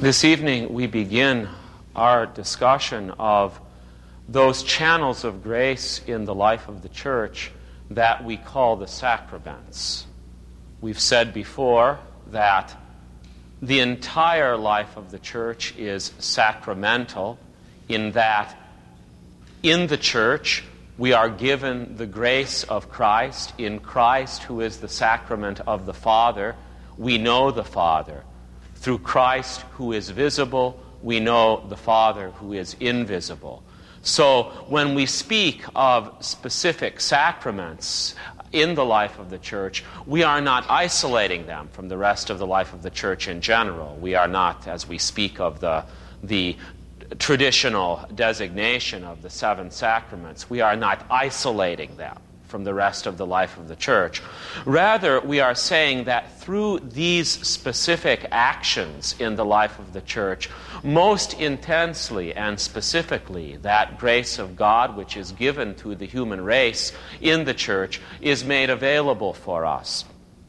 This evening we begin our discussion of those channels of grace in the life of the church that we call the sacraments. We've said before that the entire life of the church is sacramental in that in the church we are given the grace of Christ. In Christ, who is the sacrament of the Father, we know the Father. Through Christ, who is visible, we know the Father, who is invisible. So when we speak of specific sacraments in the life of the church, we are not isolating them from the rest of the life of the church in general. We are not, as we speak of the traditional designation of the seven sacraments, we are not isolating them from the rest of the life of the church. Rather, we are saying that through these specific actions in the life of the church, most intensely and specifically, that grace of God which is given to the human race in the church is made available for us.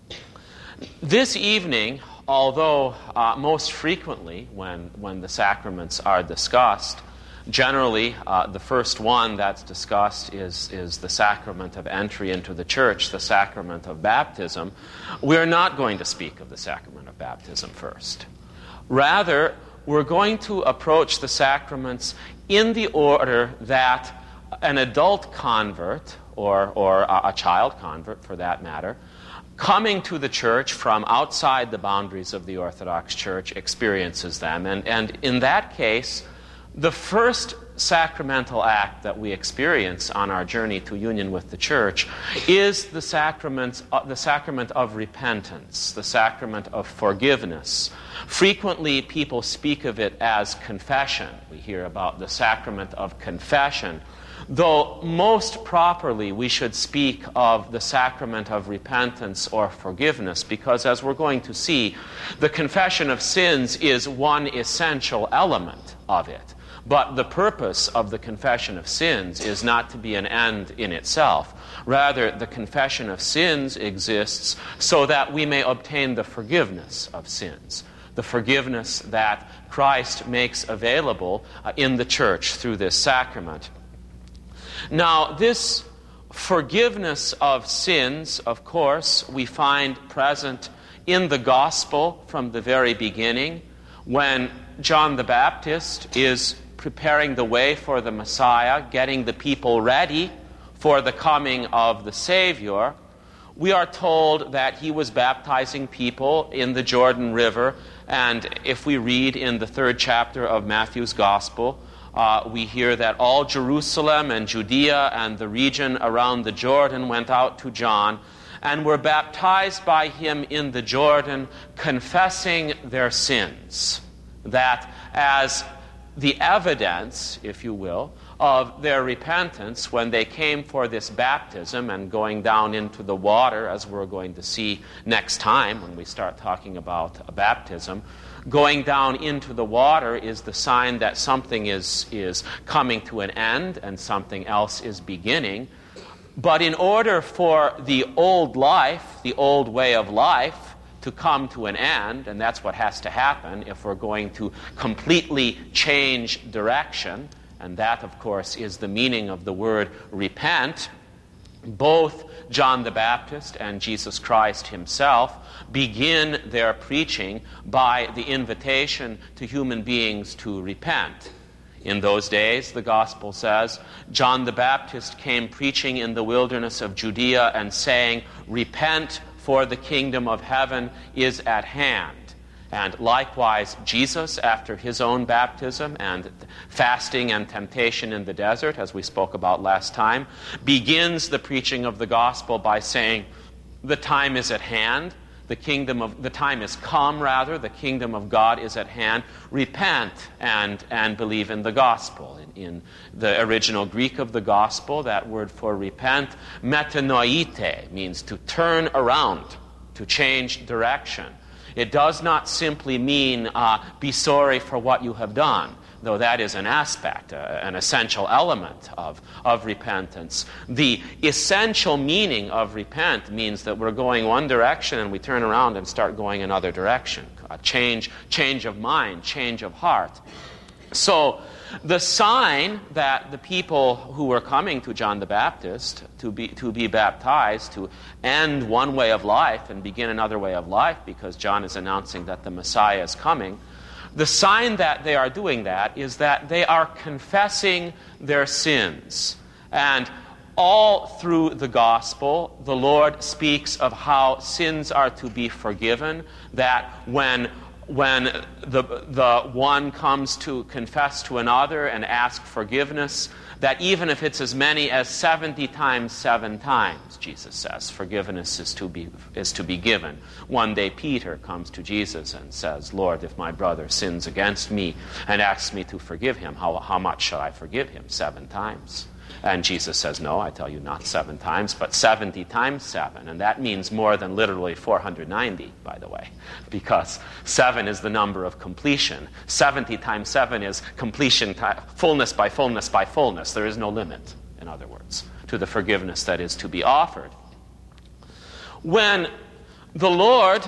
This evening, although most frequently when the sacraments are discussed, generally, the first one that's discussed is the sacrament of entry into the church, the sacrament of baptism. We're not going to speak of the sacrament of baptism first. Rather, we're going to approach the sacraments in the order that an adult convert, or a child convert for that matter, coming to the church from outside the boundaries of the Orthodox Church experiences them. And in that case, the first sacramental act that we experience on our journey to union with the church is the sacrament of repentance, the sacrament of forgiveness. Frequently, people speak of it as confession. We hear about the sacrament of confession, though most properly we should speak of the sacrament of repentance or forgiveness, because as we're going to see, the confession of sins is one essential element of it. But the purpose of the confession of sins is not to be an end in itself. Rather, the confession of sins exists so that we may obtain the forgiveness of sins, the forgiveness that Christ makes available in the church through this sacrament. Now, this forgiveness of sins, of course, we find present in the gospel from the very beginning, when John the Baptist is preparing the way for the Messiah, getting the people ready for the coming of the Savior. We are told that he was baptizing people in the Jordan River, and if we read in the 3rd chapter of Matthew's Gospel, we hear that all Jerusalem and Judea and the region around the Jordan went out to John and were baptized by him in the Jordan, confessing their sins. That as the evidence, if you will, of their repentance when they came for this baptism and going down into the water, as we're going to see next time when we start talking about a baptism, going down into the water is the sign that something is coming to an end and something else is beginning. But in order for the old life, the old way of life, to come to an end, and that's what has to happen if we're going to completely change direction, and that, of course, is the meaning of the word repent. Both John the Baptist and Jesus Christ himself begin their preaching by the invitation to human beings to repent. In those days, the Gospel says, John the Baptist came preaching in the wilderness of Judea and saying, "Repent, for the kingdom of heaven is at hand." And likewise, Jesus, after his own baptism and fasting and temptation in the desert, as we spoke about last time, begins the preaching of the gospel by saying, the time is at hand, the time is come, rather, the kingdom of God is at hand. Repent and believe in the gospel. In the original Greek of the gospel, that word for repent, metanoite, means to turn around, to change direction. It does not simply mean be sorry for what you have done, though that is an aspect, an essential element of repentance. The essential meaning of repent means that we're going one direction and we turn around and start going another direction. a change of mind, change of heart. So the sign that the people who were coming to John the Baptist to be baptized, to end one way of life and begin another way of life, because John is announcing that the Messiah is coming, the sign that they are doing that is that they are confessing their sins. And all through the gospel, the Lord speaks of how sins are to be forgiven, that when the one comes to confess to another and ask forgiveness, that even if it's as many as 70 times 7 times, Jesus says, forgiveness is to be given. One day Peter comes to Jesus and says, Lord, if my brother sins against me and asks me to forgive him, how much shall I forgive him? 7 times. And Jesus says, no, I tell you, not 7 times, but 70 times 7. And that means more than literally 490, by the way, because 7 is the number of completion. 70 times 7 is completion, fullness by fullness by fullness. There is no limit, in other words, to the forgiveness that is to be offered. When the Lord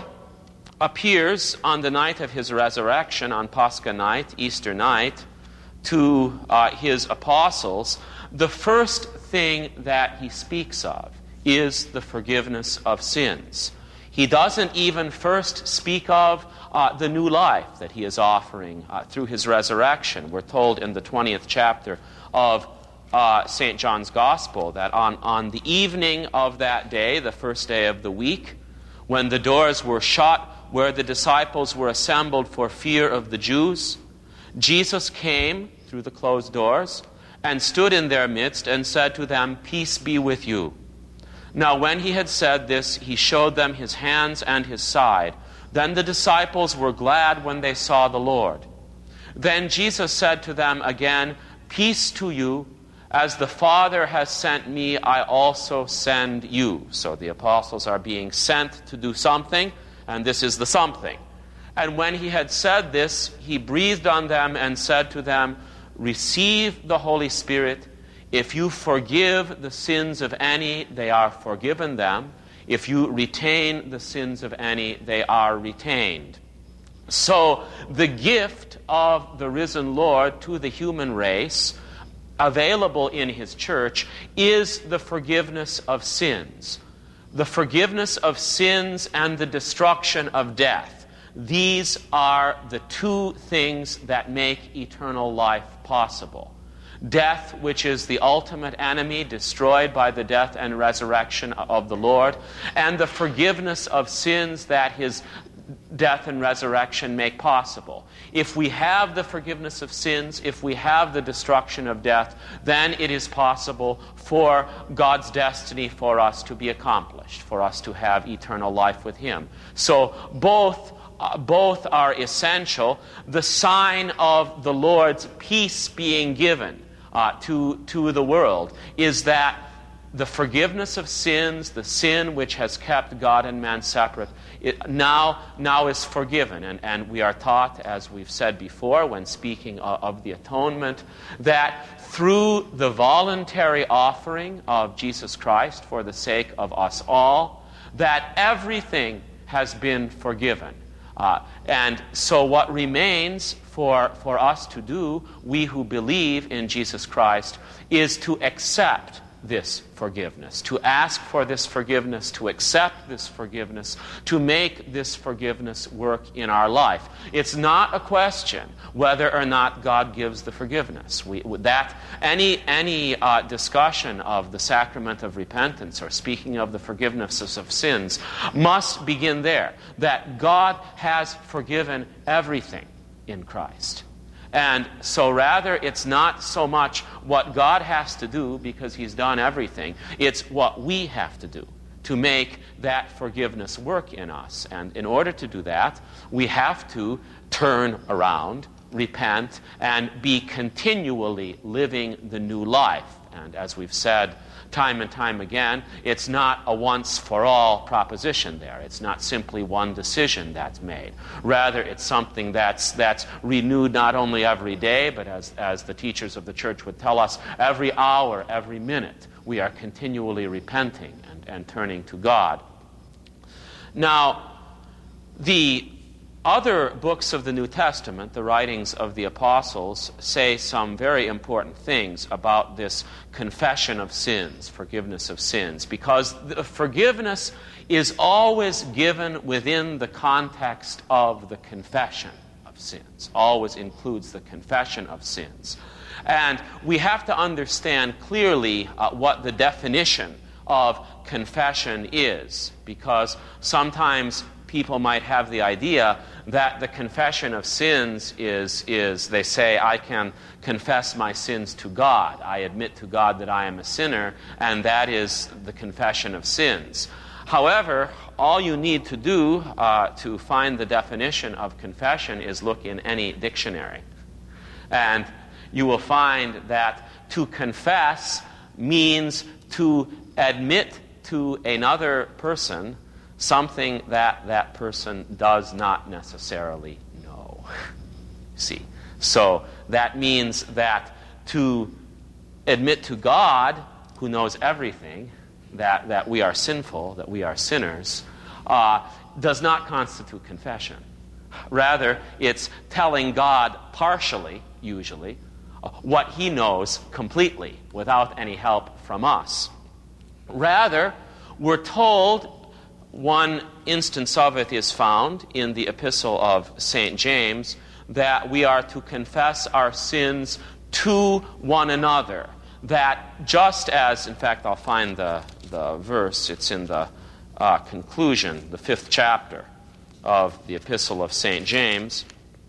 appears on the night of his resurrection, on Pascha night, Easter night, to his apostles, the first thing that he speaks of is the forgiveness of sins. He doesn't even first speak of the new life that he is offering through his resurrection. We're told in the 20th chapter of St. John's Gospel that on the evening of that day, the first day of the week, when the doors were shut, where the disciples were assembled for fear of the Jews, Jesus came through the closed doors and stood in their midst and said to them, "Peace be with you." Now when he had said this, he showed them his hands and his side. Then the disciples were glad when they saw the Lord. Then Jesus said to them again, "Peace to you. As the Father has sent me, I also send you." So the apostles are being sent to do something, and this is the something. And when he had said this, he breathed on them and said to them, "Receive the Holy Spirit. If you forgive the sins of any, they are forgiven them. If you retain the sins of any, they are retained." So the gift of the risen Lord to the human race, available in his church, is the forgiveness of sins. The forgiveness of sins and the destruction of death. These are the two things that make eternal life possible. Death, which is the ultimate enemy, destroyed by the death and resurrection of the Lord, and the forgiveness of sins that his death and resurrection make possible. If we have the forgiveness of sins, if we have the destruction of death, then it is possible for God's destiny for us to be accomplished, for us to have eternal life with him. So both are essential. The sign of the Lord's peace being given to the world is that the forgiveness of sins, the sin which has kept God and man separate, now is forgiven. And we are taught, as we've said before when speaking of the atonement, that through the voluntary offering of Jesus Christ for the sake of us all, that everything has been forgiven. And so what remains for us to do, we who believe in Jesus Christ, is to accept this forgiveness, to ask for this forgiveness, to accept this forgiveness, to make this forgiveness work in our life. It's not a question whether or not God gives the forgiveness. Any discussion of the sacrament of repentance or speaking of the forgiveness of sins must begin there, that God has forgiven everything in Christ. And so rather, it's not so much what God has to do because he's done everything. It's what we have to do to make that forgiveness work in us. And in order to do that, we have to turn around, repent, and be continually living the new life. And as we've said time and time again, it's not a once-for-all proposition there. It's not simply one decision that's made. Rather, it's something that's renewed not only every day, but as the teachers of the church would tell us, every hour, every minute, we are continually repenting and turning to God. Now, the Other books of the New Testament, the writings of the apostles, say some very important things about this confession of sins, forgiveness of sins, because forgiveness is always given within the context of the confession of sins, always includes the confession of sins. And we have to understand clearly what the definition of confession is, because sometimes people might have the idea that the confession of sins is they say, I can confess my sins to God. I admit to God that I am a sinner, and that is the confession of sins. However, all you need to do to find the definition of confession is look in any dictionary. And you will find that to confess means to admit to another person something that that person does not necessarily know. See, so that means that to admit to God, who knows everything, that we are sinful, that we are sinners, does not constitute confession. Rather, it's telling God partially, usually, what he knows completely, without any help from us. Rather, we're told, one instance of it is found in the Epistle of St. James, that we are to confess our sins to one another. That just as, in fact, I'll find the verse, it's in the conclusion, the 5th chapter of the Epistle of St. James,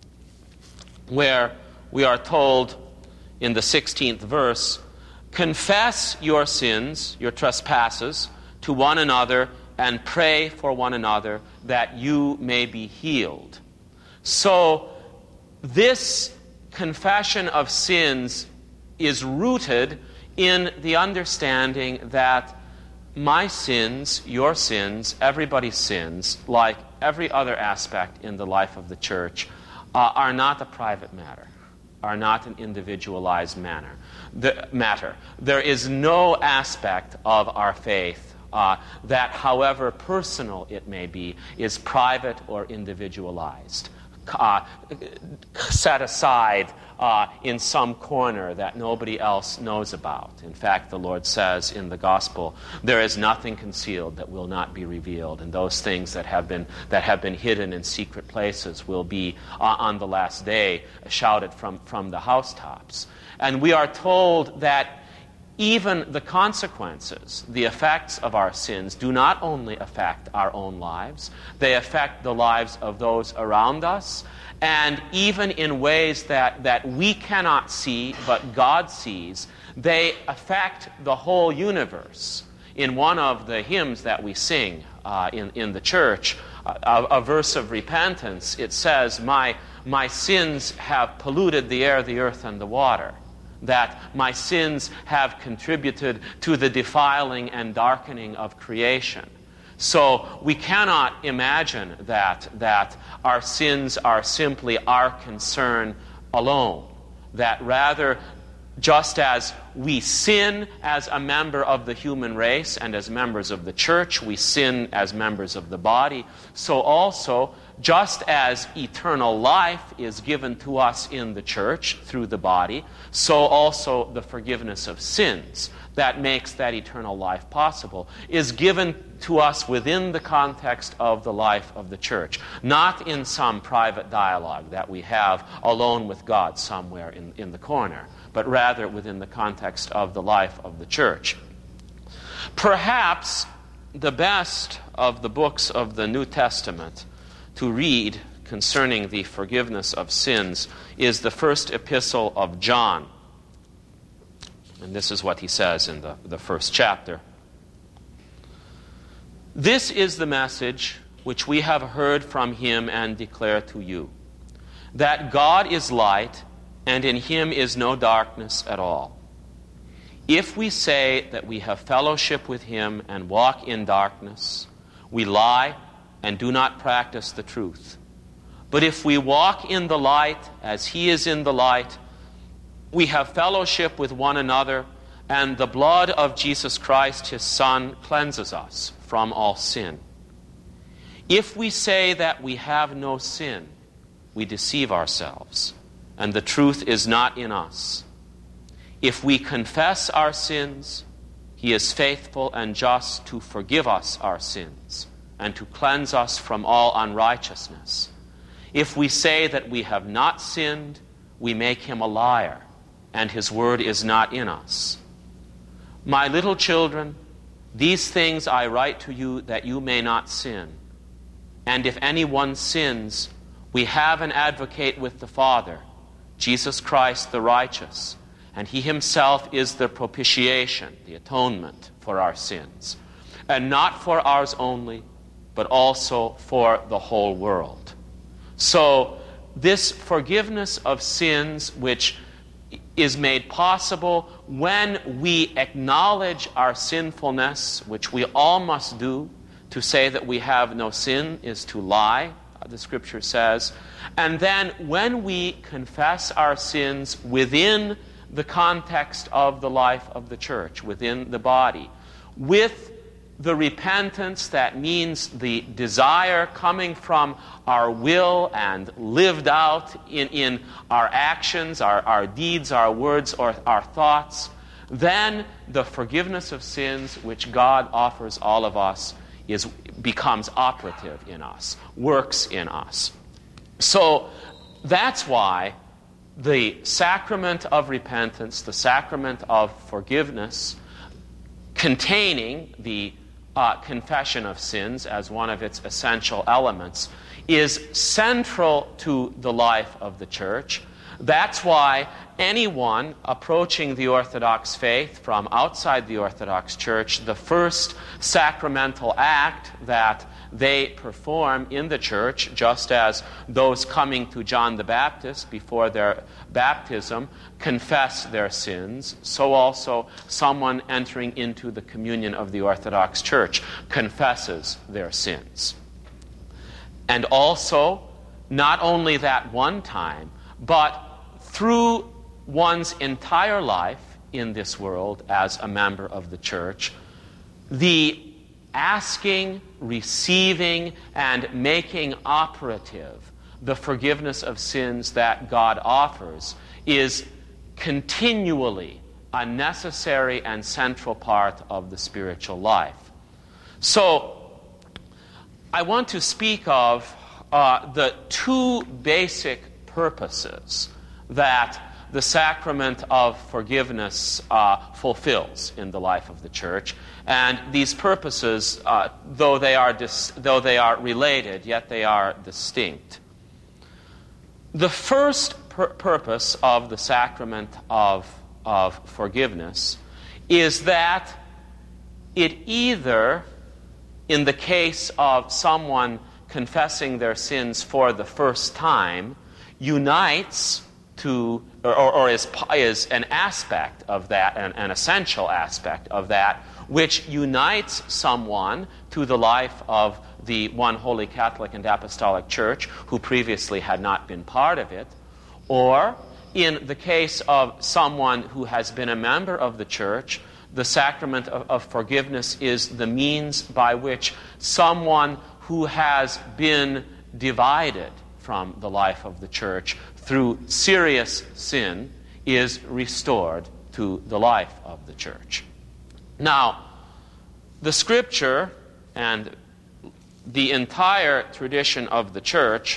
where we are told in the 16th verse, confess your sins, your trespasses, to one another, and pray for one another that you may be healed. So this confession of sins is rooted in the understanding that my sins, your sins, everybody's sins, like every other aspect in the life of the church, are not a private matter, are not an individualized matter. There is no aspect of our faith that, however personal it may be, is private or individualized, set aside in some corner that nobody else knows about. In fact, the Lord says in the Gospel, there is nothing concealed that will not be revealed, and those things that have been hidden in secret places will be on the last day shouted from the housetops. And we are told that even the consequences, the effects of our sins, do not only affect our own lives, they affect the lives of those around us, and even in ways that we cannot see, but God sees, they affect the whole universe. In one of the hymns that we sing in the church, a verse of repentance, it says, my sins have polluted the air, the earth, and the water. That my sins have contributed to the defiling and darkening of creation. So we cannot imagine that our sins are simply our concern alone. That rather, just as we sin as a member of the human race and as members of the church, we sin as members of the body, so also, just as eternal life is given to us in the church through the body, so also the forgiveness of sins that makes that eternal life possible is given to us within the context of the life of the church, not in some private dialogue that we have alone with God somewhere in the corner, but rather within the context of the life of the church. Perhaps the best of the books of the New Testament to read concerning the forgiveness of sins is the first epistle of John. And this is what he says in the first chapter. This is the message which we have heard from him and declare to you, that God is light, and in him is no darkness at all. If we say that we have fellowship with him and walk in darkness, we lie and do not practice the truth. But if we walk in the light as he is in the light, we have fellowship with one another, and the blood of Jesus Christ, his Son, cleanses us from all sin. If we say that we have no sin, we deceive ourselves, and the truth is not in us. If we confess our sins, He is faithful and just to forgive us our sins and to cleanse us from all unrighteousness. If we say that we have not sinned, we make Him a liar, and His word is not in us. My little children, these things I write to you that you may not sin. And if anyone sins, we have an advocate with the Father, Jesus Christ the righteous, and He Himself is the propitiation, the atonement for our sins, and not for ours only, but also for the whole world. So this forgiveness of sins, which is made possible when we acknowledge our sinfulness, which we all must do. To say that we have no sin is to lie, the Scripture says. And then when we confess our sins within the context of the life of the church, within the body, with the repentance that means the desire coming from our will and lived out in our actions, our deeds, our words, or our thoughts, then the forgiveness of sins which God offers all of us becomes operative in us, works in us. So that's why the sacrament of repentance, the sacrament of forgiveness, containing the confession of sins as one of its essential elements, is central to the life of the church. That's why anyone approaching the Orthodox faith from outside the Orthodox Church, the first sacramental act that they perform in the church, just as those coming to John the Baptist before their baptism confess their sins, so also someone entering into the communion of the Orthodox Church confesses their sins. And also, not only that one time, but through one's entire life in this world as a member of the church, the asking, receiving, and making operative the forgiveness of sins that God offers is continually a necessary and central part of the spiritual life. So, I want to speak of the two basic purposes that the sacrament of forgiveness fulfills in the life of the church. And these purposes, though they are related, yet they are distinct. The first purpose of the sacrament of forgiveness is that it either, in the case of someone confessing their sins for the first time, unites to, or is an aspect of that, an essential aspect of that, which unites someone to the life of the one holy Catholic and Apostolic Church who previously had not been part of it, or in the case of someone who has been a member of the church, the sacrament of forgiveness is the means by which someone who has been divided from the life of the church through serious sin is restored to the life of the church. Now, the Scripture and the entire tradition of the church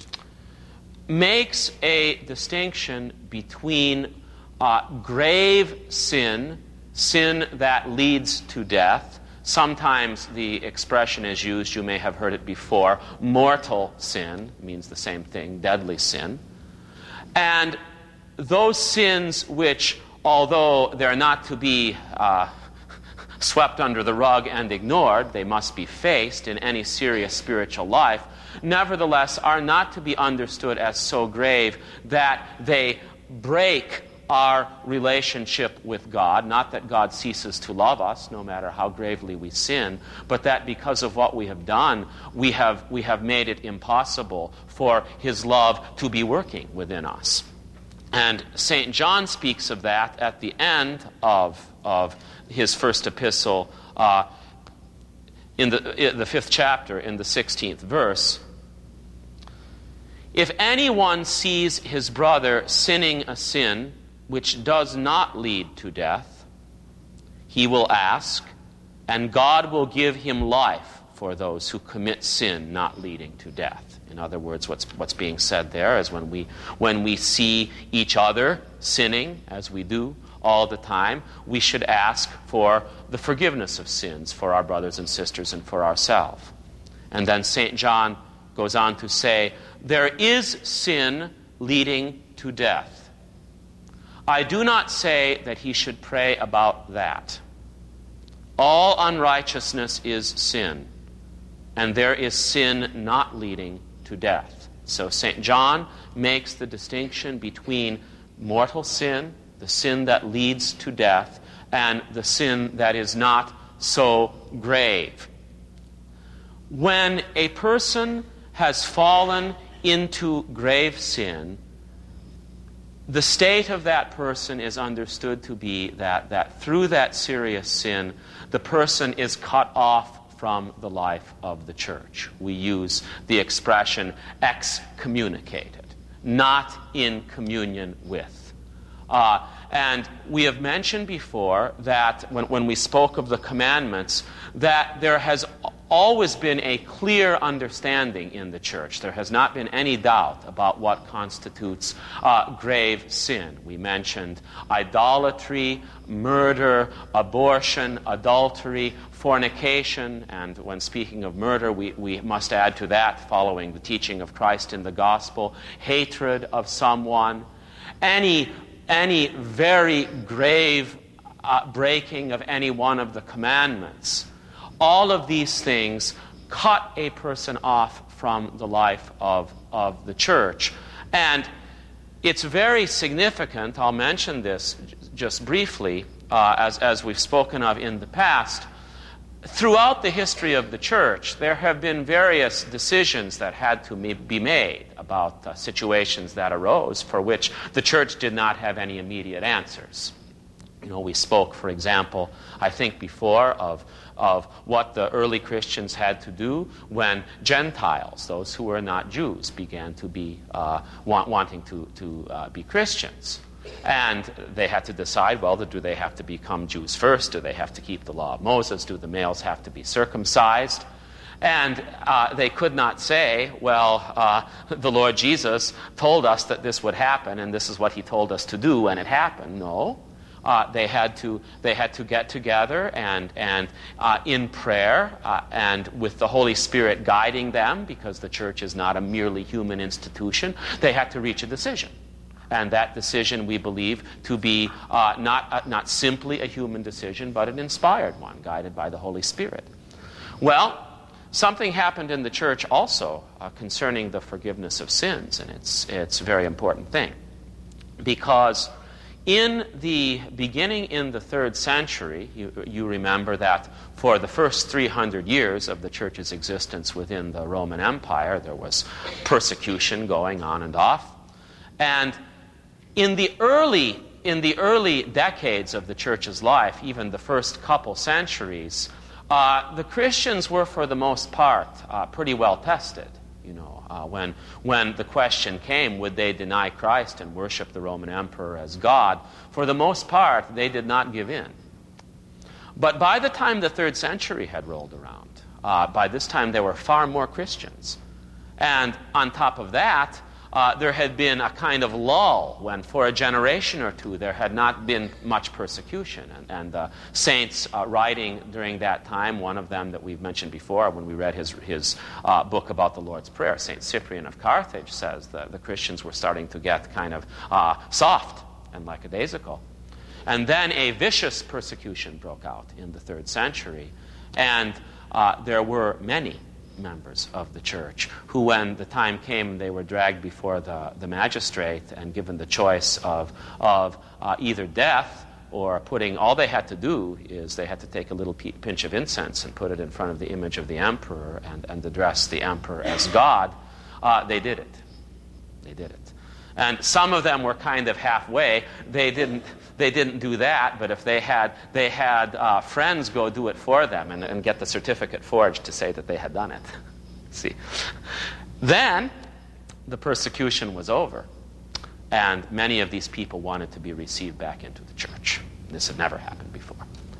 makes a distinction between grave sin, sin that leads to death. Sometimes the expression is used, you may have heard it before, mortal sin, means the same thing, deadly sin. And those sins which, although they're not to be swept under the rug and ignored, they must be faced in any serious spiritual life, nevertheless are not to be understood as so grave that they break our relationship with God. Not that God ceases to love us, no matter how gravely we sin, but that because of what we have done, we have made it impossible for His love to be working within us. And St. John speaks of that at the end of his first epistle, in the 5th chapter, in the 16th verse, if anyone sees his brother sinning a sin which does not lead to death, he will ask, and God will give him life for those who commit sin not leading to death. In other words, what's being said there is when we see each other sinning, as we do all the time, we should ask for the forgiveness of sins for our brothers and sisters and for ourselves. And then St. John goes on to say, there is sin leading to death. I do not say that he should pray about that. All unrighteousness is sin, and there is sin not leading to death. So St. John makes the distinction between mortal sin, the sin that leads to death, and the sin that is not so grave. When a person has fallen into grave sin, the state of that person is understood to be that through that serious sin, the person is cut off from the life of the church. We use the expression excommunicated, not in communion with. And we have mentioned before that when we spoke of the commandments, that there has always been a clear understanding in the church. There has not been any doubt about what constitutes grave sin. We mentioned idolatry, murder, abortion, adultery, fornication, and when speaking of murder, we must add to that, following the teaching of Christ in the gospel, hatred of someone, any very grave breaking of any one of the commandments. All of these things cut a person off from the life of the church. And it's very significant, I'll mention this just briefly, as we've spoken of in the past. Throughout the history of the church, there have been various decisions that had to be made about situations that arose for which the church did not have any immediate answers. You know, we spoke, for example, I think before, of what the early Christians had to do when Gentiles, those who were not Jews, began to be wanting to be Christians. And they had to decide, well, do they have to become Jews first? Do they have to keep the law of Moses? Do the males have to be circumcised? And they could not say, well, the Lord Jesus told us that this would happen, and this is what he told us to do, and it happened. No. They had to get together and in prayer and with the Holy Spirit guiding them, because the church is not a merely human institution. They had to reach a decision. And that decision we believe to be not simply a human decision, but an inspired one, guided by the Holy Spirit. Well, something happened in the church also concerning the forgiveness of sins, and it's a very important thing. Because in the beginning in the 3rd century, you remember that for the first 300 years of the church's existence within the Roman Empire, there was persecution going on and off. And in the early decades of the church's life, even the first couple centuries, the Christians were, for the most part, pretty well tested. You know, when the question came, would they deny Christ and worship the Roman emperor as God? For the most part, they did not give in. But by the time the 3rd century had rolled around, by this time there were far more Christians. And on top of that, there had been a kind of lull when for a generation or two there had not been much persecution. And the saints writing during that time, one of them that we've mentioned before when we read his book about the Lord's Prayer, St. Cyprian of Carthage, says that the Christians were starting to get kind of soft and lackadaisical. And then a vicious persecution broke out in the 3rd century. And there were many members of the church who, when the time came, they were dragged before the magistrate and given the choice of either death or putting, all they had to do is they had to take a little pinch of incense and put it in front of the image of the emperor and address the emperor as God. They did it. They did it. And some of them were kind of halfway. They didn't do that, but if they had friends go do it for them and get the certificate forged to say that they had done it. See, then the persecution was over, and many of these people wanted to be received back into the church. This had never happened before,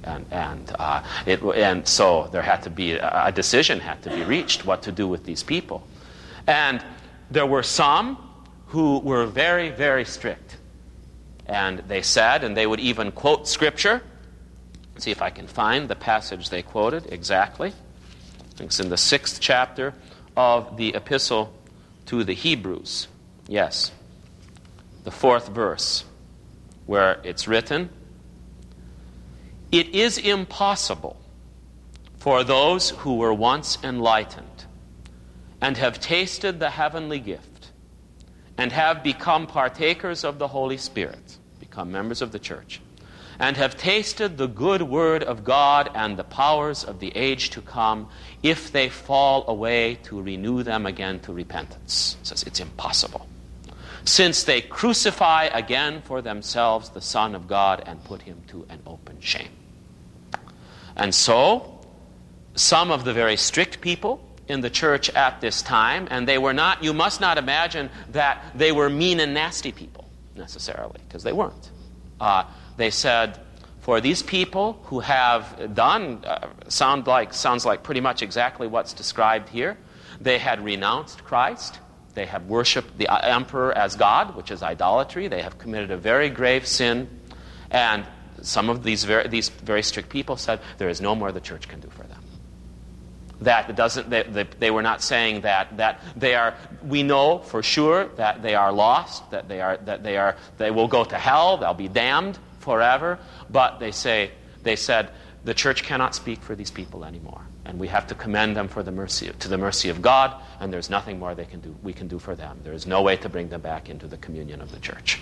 and so there had to be a decision had to be reached what to do with these people, and there were some who were very, very strict. And they said, and they would even quote Scripture. Let's see if I can find the passage they quoted exactly. I think it's in the 6th chapter of the Epistle to the Hebrews. Yes, the 4th verse, where it's written, "It is impossible for those who were once enlightened and have tasted the heavenly gift and have become partakers of the Holy Spirit," become members of the church, "and have tasted the good word of God and the powers of the age to come, if they fall away, to renew them again to repentance." It says it's impossible. "Since they crucify again for themselves the Son of God and put him to an open shame." And so, some of the very strict people in the church at this time, and they were not, you must not imagine that they were mean and nasty people necessarily, because they weren't. They said, for these people who have done, sounds like pretty much exactly what's described here. They had renounced Christ. They have worshipped the emperor as God, which is idolatry. They have committed a very grave sin, and some of these very strict people said, there is no more the church can do for them. That doesn't. They were not saying that they are. We know for sure that they are lost. That they will go to hell. They'll be damned forever. But they said the church cannot speak for these people anymore, and we have to commend them to the mercy of God. And there's nothing more we can do for them. There is no way to bring them back into the communion of the church.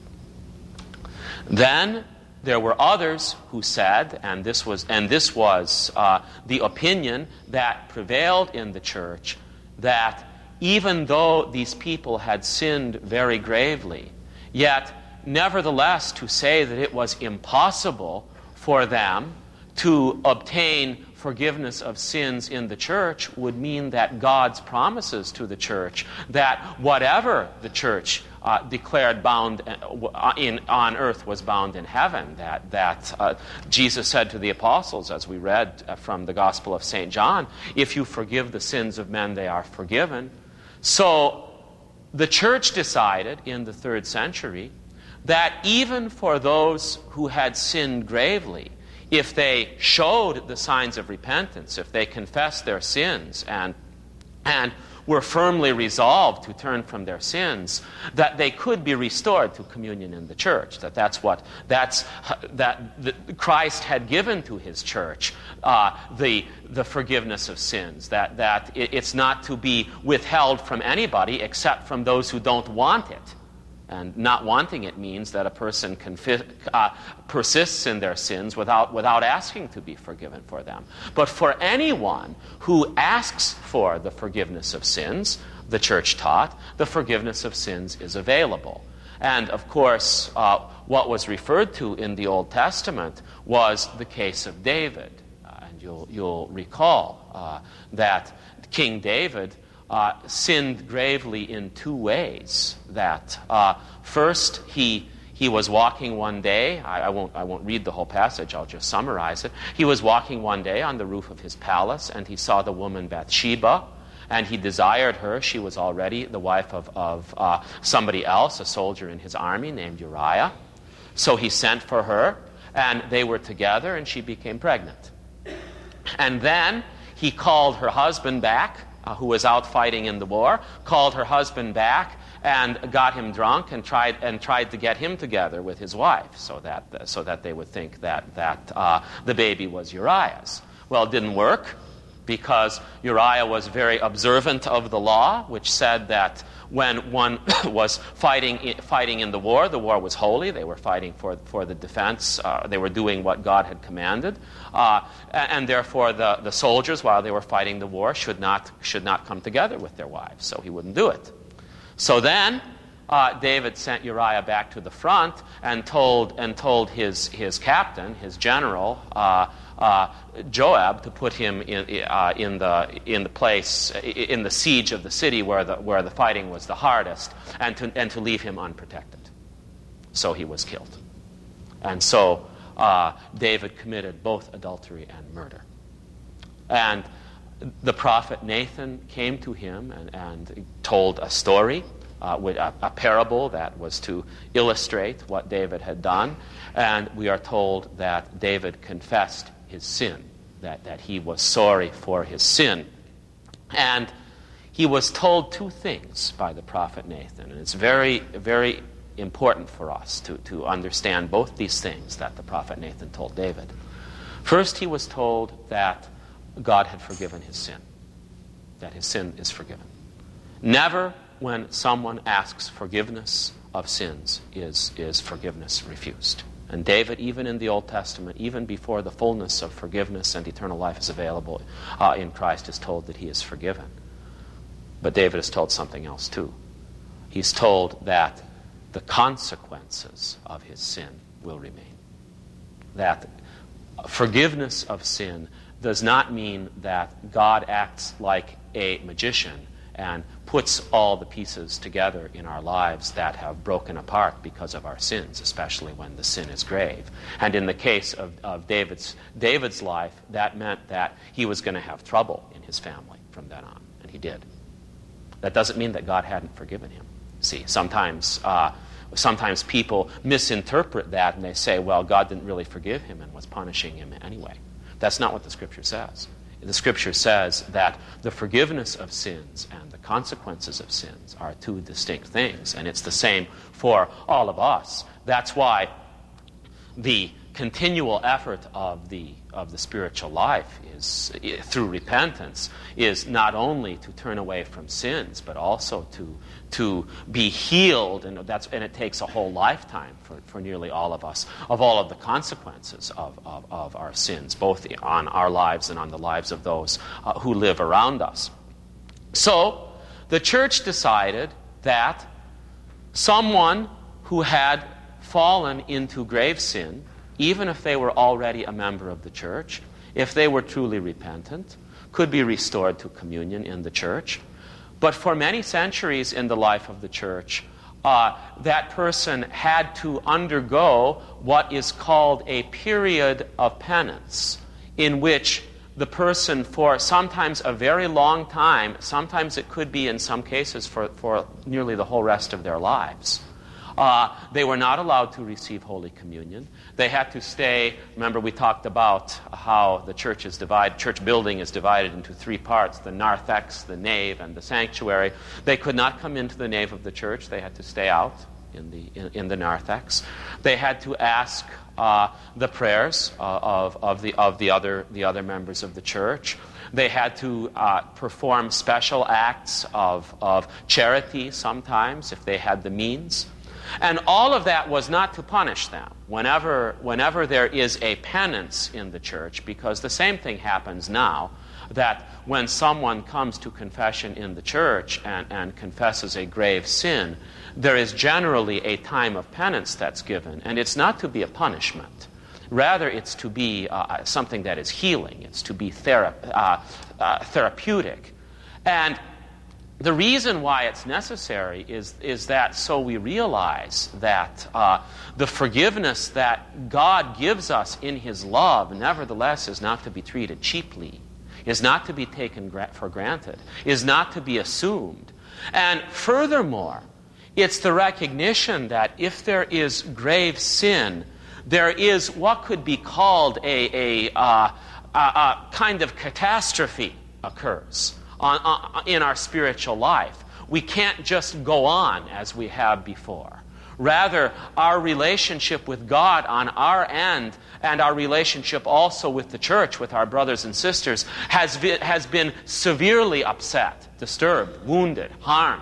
Then there were others who said, and this was the opinion that prevailed in the church, that even though these people had sinned very gravely, yet nevertheless to say that it was impossible for them to obtain forgiveness of sins in the church would mean that God's promises to the church, that whatever the church declared bound on earth was bound in heaven, that Jesus said to the apostles, as we read from the Gospel of St. John, if you forgive the sins of men, they are forgiven. So the church decided in the 3rd century that even for those who had sinned gravely, if they showed the signs of repentance, if they confessed their sins and were firmly resolved to turn from their sins, that they could be restored to communion in the church. That Christ had given to his church the forgiveness of sins. That it's not to be withheld from anybody except from those who don't want it. And not wanting it means that a person persists in their sins without asking to be forgiven for them. But for anyone who asks for the forgiveness of sins, the church taught, the forgiveness of sins is available. And of course, what was referred to in the Old Testament was the case of David. And you'll recall that King David sinned gravely in 2 ways. That first, he was walking one day. I won't read the whole passage. I'll just summarize it. He was walking one day on the roof of his palace, and he saw the woman Bathsheba, and he desired her. She was already the wife of somebody else, a soldier in his army named Uriah. So he sent for her, and they were together, and she became pregnant. And then he called her husband back, who was out fighting in the war, called her husband back and got him drunk and tried to get him together with his wife so that they would think that the baby was Uriah's. Well, it didn't work, because Uriah was very observant of the law, which said that when one was fighting in the war was holy. They were fighting for the defense. They were doing what God had commanded. And therefore the soldiers, while they were fighting the war, should not come together with their wives. So he wouldn't do it. So then David sent Uriah back to the front and told his captain, his general, Joab, to put him in the place in the siege of the city where the fighting was the hardest, and to leave him unprotected. So he was killed. And so David committed both adultery and murder. And the prophet Nathan came to him and told a story, a parable that was to illustrate what David had done. And we are told that David confessed his sin, that he was sorry for his sin. And he was told two things by the prophet Nathan. And it's very, very important for us to understand both these things that the prophet Nathan told David. First, he was told that God had forgiven his sin, that his sin is forgiven. Never, when someone asks forgiveness of sins, is forgiveness refused. And David, even in the Old Testament, even before the fullness of forgiveness and eternal life is available in Christ, is told that he is forgiven. But David is told something else too. He's told that the consequences of his sin will remain. That forgiveness of sin does not mean that God acts like a magician and puts all the pieces together in our lives that have broken apart because of our sins, especially when the sin is grave. And in the case of David's life, that meant that he was going to have trouble in his family from then on, and he did. That doesn't mean that God hadn't forgiven him. See, sometimes people misinterpret that and they say, well, God didn't really forgive him and was punishing him anyway. That's not what the Scripture says. The Scripture says that the forgiveness of sins and the consequences of sins are two distinct things, and it's the same for all of us. That's why the continual effort of the spiritual life is, through repentance, is not only to turn away from sins, but also to be healed, and it takes a whole lifetime for nearly all of us, of all of the consequences of our sins, both on our lives and on the lives of those who live around us. So the church decided that someone who had fallen into grave sin, even if they were already a member of the church, if they were truly repentant, could be restored to communion in the church. But for many centuries in the life of the church, that person had to undergo what is called a period of penance, in which the person, for sometimes a very long time, sometimes it could be in some cases for nearly the whole rest of their lives, they were not allowed to receive Holy Communion. They had to stay. Remember, we talked about how the church is divided. Church building is divided into three parts: the narthex, the nave, and the sanctuary. They could not come into the nave of the church. They had to stay out in the narthex. They had to ask the prayers of the other members of the church. They had to perform special acts of charity sometimes if they had the means. And all of that was not to punish them whenever there is a penance in the church, because the same thing happens now, that when someone comes to confession in the church and confesses a grave sin, there is generally a time of penance that's given, and it's not to be a punishment. Rather, it's to be something that is healing. It's to be therapeutic. And the reason why it's necessary is that so we realize that the forgiveness that God gives us in His love, nevertheless, is not to be treated cheaply, is not to be taken for granted, is not to be assumed. And furthermore, it's the recognition that if there is grave sin, there is what could be called a kind of catastrophe occurs in our spiritual life. We can't just go on as we have before. Rather, our relationship with God on our end, and our relationship also with the church, with our brothers and sisters, has been severely upset, disturbed, wounded, harmed.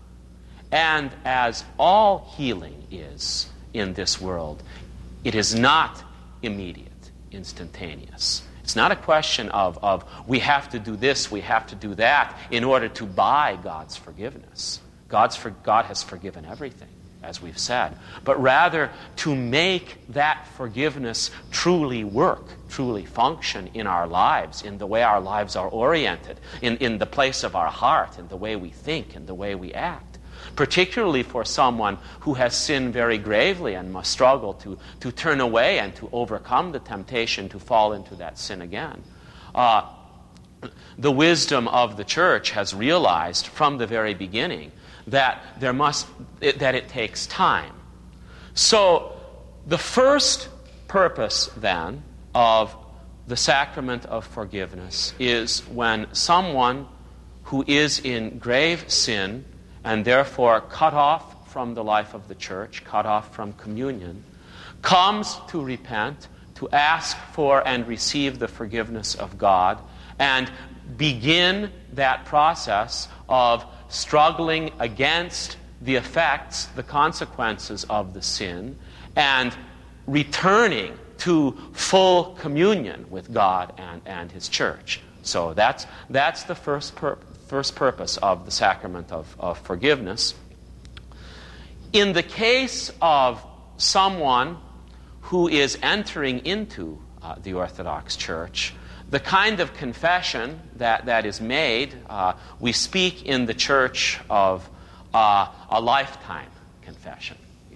And as all healing is in this world, it is not immediate, instantaneous. It's not a question of we have to do this, we have to do that in order to buy God's forgiveness. God has forgiven everything, as we've said, but rather to make that forgiveness truly work, truly function in our lives, in the way our lives are oriented, in the place of our heart, in the way we think, in the way we act. Particularly for someone who has sinned very gravely and must struggle to turn away and to overcome the temptation to fall into that sin again. The wisdom of the church has realized from the very beginning that it takes time. So the first purpose then of the sacrament of forgiveness is when someone who is in grave sin and therefore cut off from the life of the church, cut off from communion, comes to repent, to ask for and receive the forgiveness of God, and begin that process of struggling against the effects, the consequences of the sin, and returning to full communion with God and His church. So that's the first purpose of the sacrament of forgiveness. In the case of someone who is entering into the Orthodox Church, the kind of confession that is made, we speak in the Church of a lifetime confession.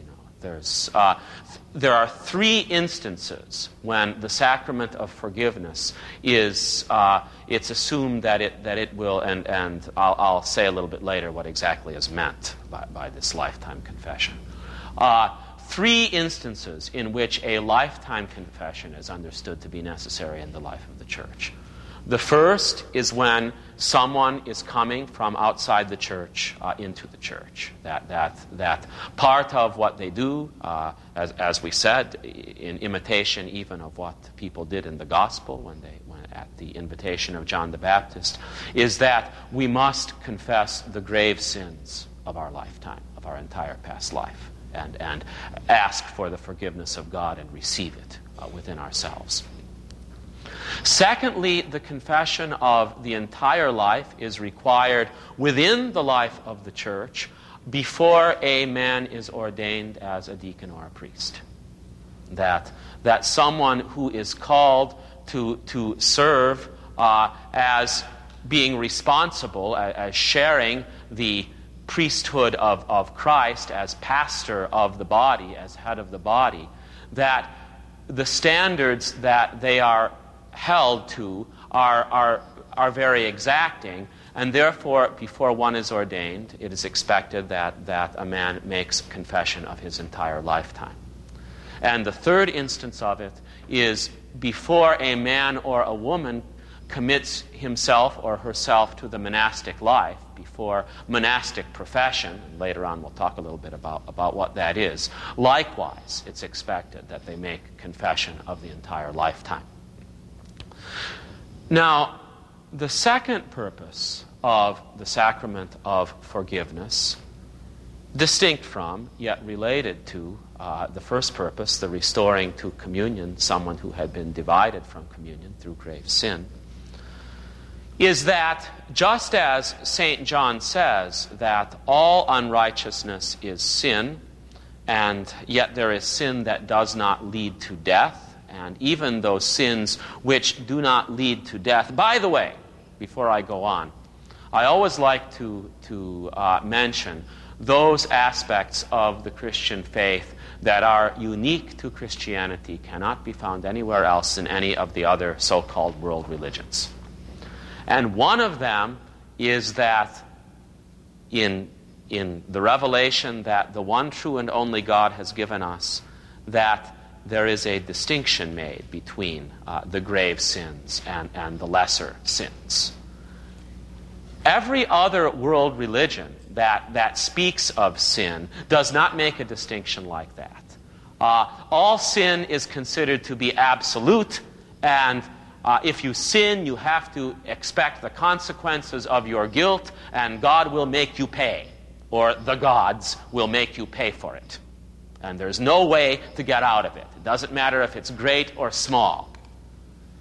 There are three instances when the sacrament of forgiveness is it's assumed that it will, and I'll say a little bit later what exactly is meant by this lifetime confession. Three instances in which a lifetime confession is understood to be necessary in the life of the church. The first is when someone is coming from outside the church into the church. That part of what they do, as we said, in imitation even of what people did in the gospel when at the invitation of John the Baptist, is that we must confess the grave sins of our lifetime, of our entire past life, and ask for the forgiveness of God and receive it within ourselves. Secondly, the confession of the entire life is required within the life of the church before a man is ordained as a deacon or a priest. That someone who is called to serve as being responsible, as sharing the priesthood of Christ as pastor of the body, as head of the body, that the standards that they are held to are very exacting, and therefore, before one is ordained, it is expected that a man makes confession of his entire lifetime. And the third instance of it is before a man or a woman commits himself or herself to the monastic life, before monastic profession, and later on we'll talk a little bit about what that is. Likewise, it's expected that they make confession of the entire lifetime. Now, the second purpose of the sacrament of forgiveness, distinct from, yet related to, the first purpose, the restoring to communion someone who had been divided from communion through grave sin, is that just as St. John says that all unrighteousness is sin, and yet there is sin that does not lead to death, and even those sins which do not lead to death. By the way, before I go on, I always like to mention those aspects of the Christian faith that are unique to Christianity, cannot be found anywhere else in any of the other so-called world religions. And one of them is that in the revelation that the one true and only God has given us, that there is a distinction made between the grave sins and the lesser sins. Every other world religion that speaks of sin does not make a distinction like that. All sin is considered to be absolute, and if you sin, you have to expect the consequences of your guilt, and God will make you pay, or the gods will make you pay for it. And there's no way to get out of it. It doesn't matter if it's great or small.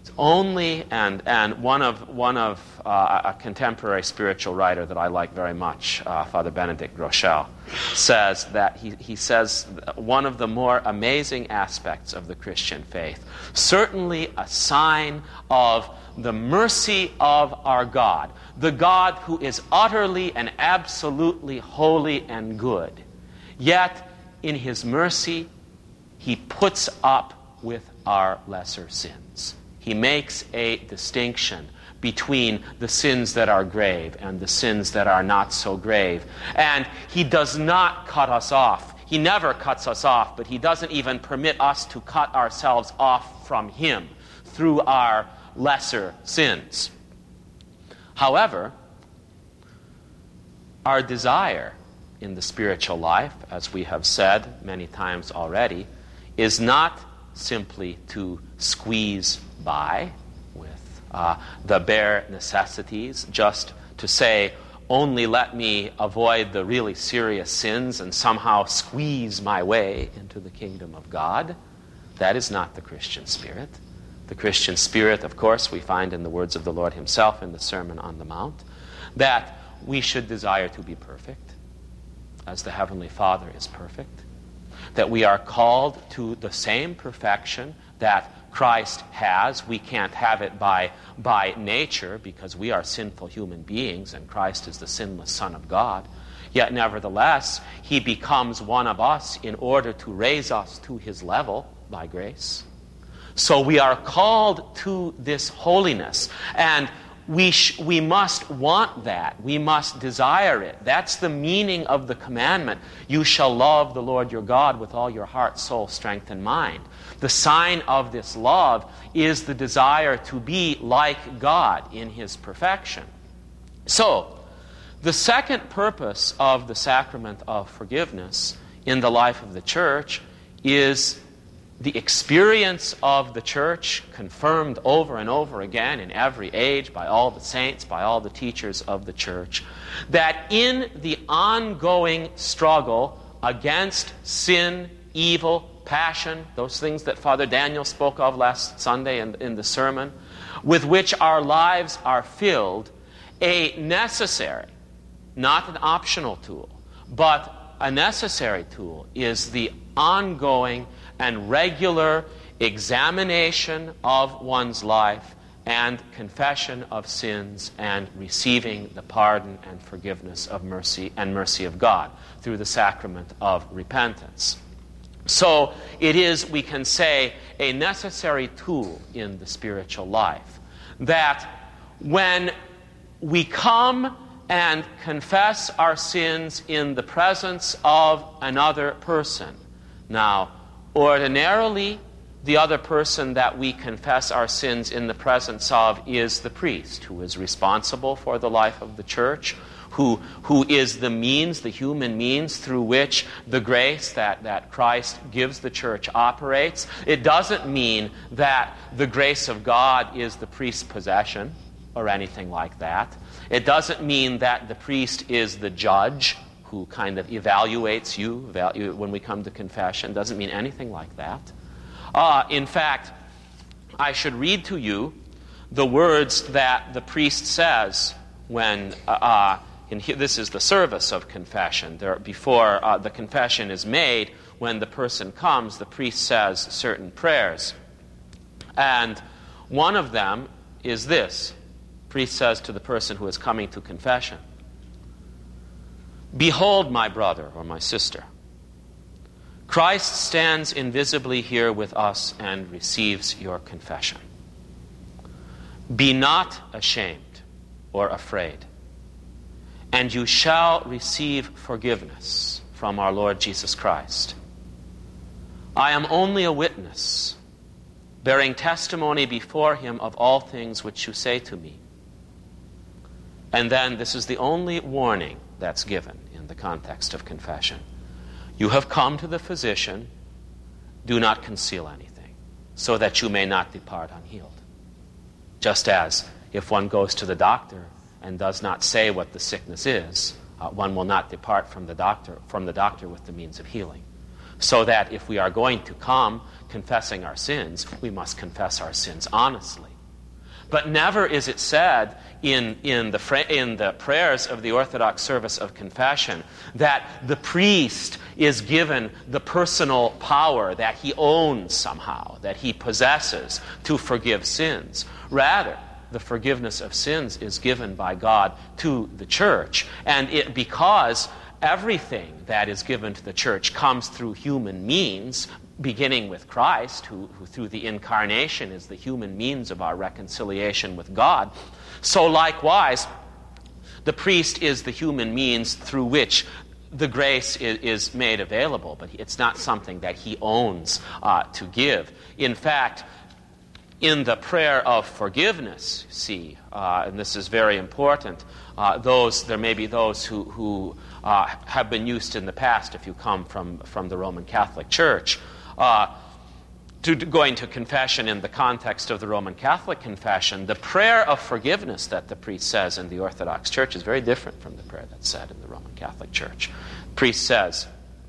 It's only, and one of a contemporary spiritual writer that I like very much, Father Benedict Groeschel, says that he says one of the more amazing aspects of the Christian faith, certainly a sign of the mercy of our God, the God who is utterly and absolutely holy and good, yet in his mercy he puts up with our lesser sins. He makes a distinction between the sins that are grave and the sins that are not so grave. And he does not cut us off. He never cuts us off, but he doesn't even permit us to cut ourselves off from him through our lesser sins. However, our desire in the spiritual life, as we have said many times already, is not simply to squeeze by with the bare necessities, just to say, only let me avoid the really serious sins and somehow squeeze my way into the kingdom of God. That is not the Christian spirit. The Christian spirit, of course, we find in the words of the Lord himself in the Sermon on the Mount, that we should desire to be perfect, as the Heavenly Father is perfect, that we are called to the same perfection that Christ has. We can't have it by nature because we are sinful human beings and Christ is the sinless Son of God. Yet nevertheless, he becomes one of us in order to raise us to his level by grace. So we are called to this holiness, and we must want that. We must desire it. That's the meaning of the commandment. You shall love the Lord your God with all your heart, soul, strength, and mind. The sign of this love is the desire to be like God in his perfection. So, the second purpose of the sacrament of forgiveness in the life of the church is the experience of the church, confirmed over and over again in every age by all the saints, by all the teachers of the church, that in the ongoing struggle against sin, evil, passion, those things that Father Daniel spoke of last Sunday in the sermon, with which our lives are filled, a necessary, not an optional tool, but a necessary tool is the ongoing and regular examination of one's life and confession of sins and receiving the pardon and forgiveness of mercy and mercy of God through the sacrament of repentance. So it is, we can say, a necessary tool in the spiritual life that when we come and confess our sins in the presence of another person. Now, ordinarily, the other person that we confess our sins in the presence of is the priest, who is responsible for the life of the church, who is the means, the human means through which the grace that Christ gives the church operates. It doesn't mean that the grace of God is the priest's possession or anything like that. It doesn't mean that the priest is the judge who kind of evaluates you when we come to confession. It doesn't mean anything like that. In fact, I should read to you the words that the priest says when, this is the service of confession. Before the confession is made, when the person comes, the priest says certain prayers. And one of them is this. The priest says to the person who is coming to confession, "Behold, my brother or my sister, Christ stands invisibly here with us and receives your confession. Be not ashamed or afraid, and you shall receive forgiveness from our Lord Jesus Christ. I am only a witness, bearing testimony before him of all things which you say to me." And then this is the only warning that's given in the context of confession. "You have come to the physician, do not conceal anything, so that you may not depart unhealed." Just as if one goes to the doctor and does not say what the sickness is, one will not depart from the doctor with the means of healing. So that if we are going to come confessing our sins, we must confess our sins honestly But never is it said in the prayers of the Orthodox service of confession that the priest is given the personal power that he owns somehow, that he possesses to forgive sins. Rather, the forgiveness of sins is given by God to the church. And because everything that is given to the church comes through human means, beginning with Christ, who through the incarnation is the human means of our reconciliation with God, so likewise, the priest is the human means through which the grace is made available, but it's not something that he owns to give. In fact, in the prayer of forgiveness, see, and this is very important, there may be those who have been used in the past, if you come from the Roman Catholic Church, going to confession in the context of the Roman Catholic confession, the prayer of forgiveness that the priest says in the Orthodox Church is very different from the prayer that's said in the Roman Catholic Church. The priest says,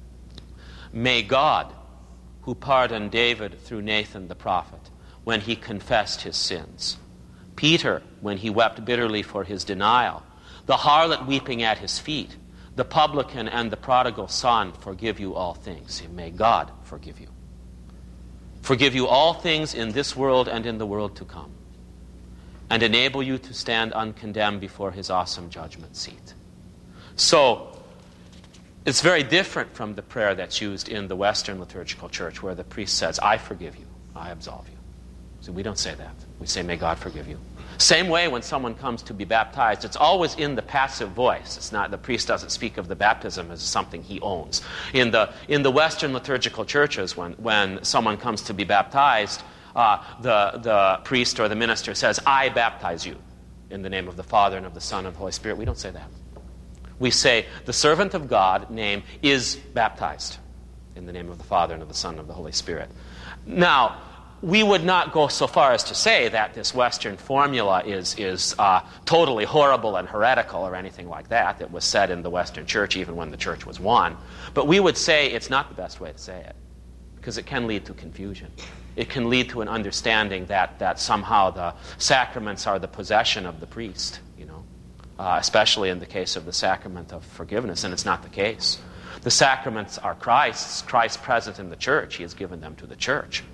"May God, who pardoned David through Nathan the prophet when he confessed his sins, Peter when he wept bitterly for his denial, the harlot weeping at his feet, the publican and the prodigal son forgive you all things." May God forgive you. Forgive you all things in this world and in the world to come, and enable you to stand uncondemned before his awesome judgment seat. So, it's very different from the prayer that's used in the Western liturgical church, where the priest says, "I forgive you, I absolve you." So we don't say that. We say, "May God forgive you." Same way when someone comes to be baptized, it's always in the passive voice. It's not, the priest doesn't speak of the baptism as something he owns. In the Western liturgical churches, when someone comes to be baptized, the priest or the minister says, "I baptize you in the name of the Father and of the Son and of the Holy Spirit." We don't say that. We say, "The servant of God, name, is baptized in the name of the Father and of the Son and of the Holy Spirit." Now, we would not go so far as to say that this Western formula is totally horrible and heretical or anything like that. It was said in the Western Church even when the Church was one. But we would say it's not the best way to say it, because it can lead to confusion. It can lead to an understanding that somehow the sacraments are the possession of the priest, especially in the case of the sacrament of forgiveness, and it's not the case. The sacraments are Christ's. Christ present in the church. He has given them to the church.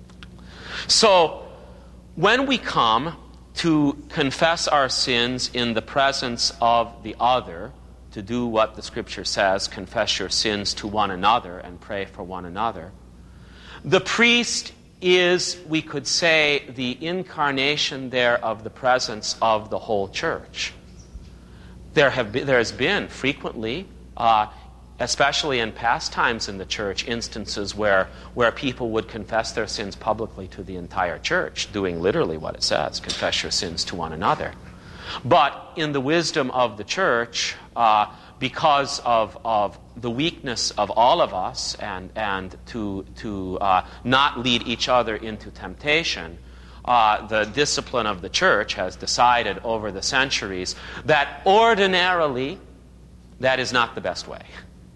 So, when we come to confess our sins in the presence of the other, to do what the Scripture says, confess your sins to one another and pray for one another, the priest is, we could say, the incarnation there of the presence of the whole church. There has been frequently, especially in past times in the church, instances where people would confess their sins publicly to the entire church, doing literally what it says, confess your sins to one another. But in the wisdom of the church, because of the weakness of all of us and to not lead each other into temptation, the discipline of the church has decided over the centuries that ordinarily that is not the best way.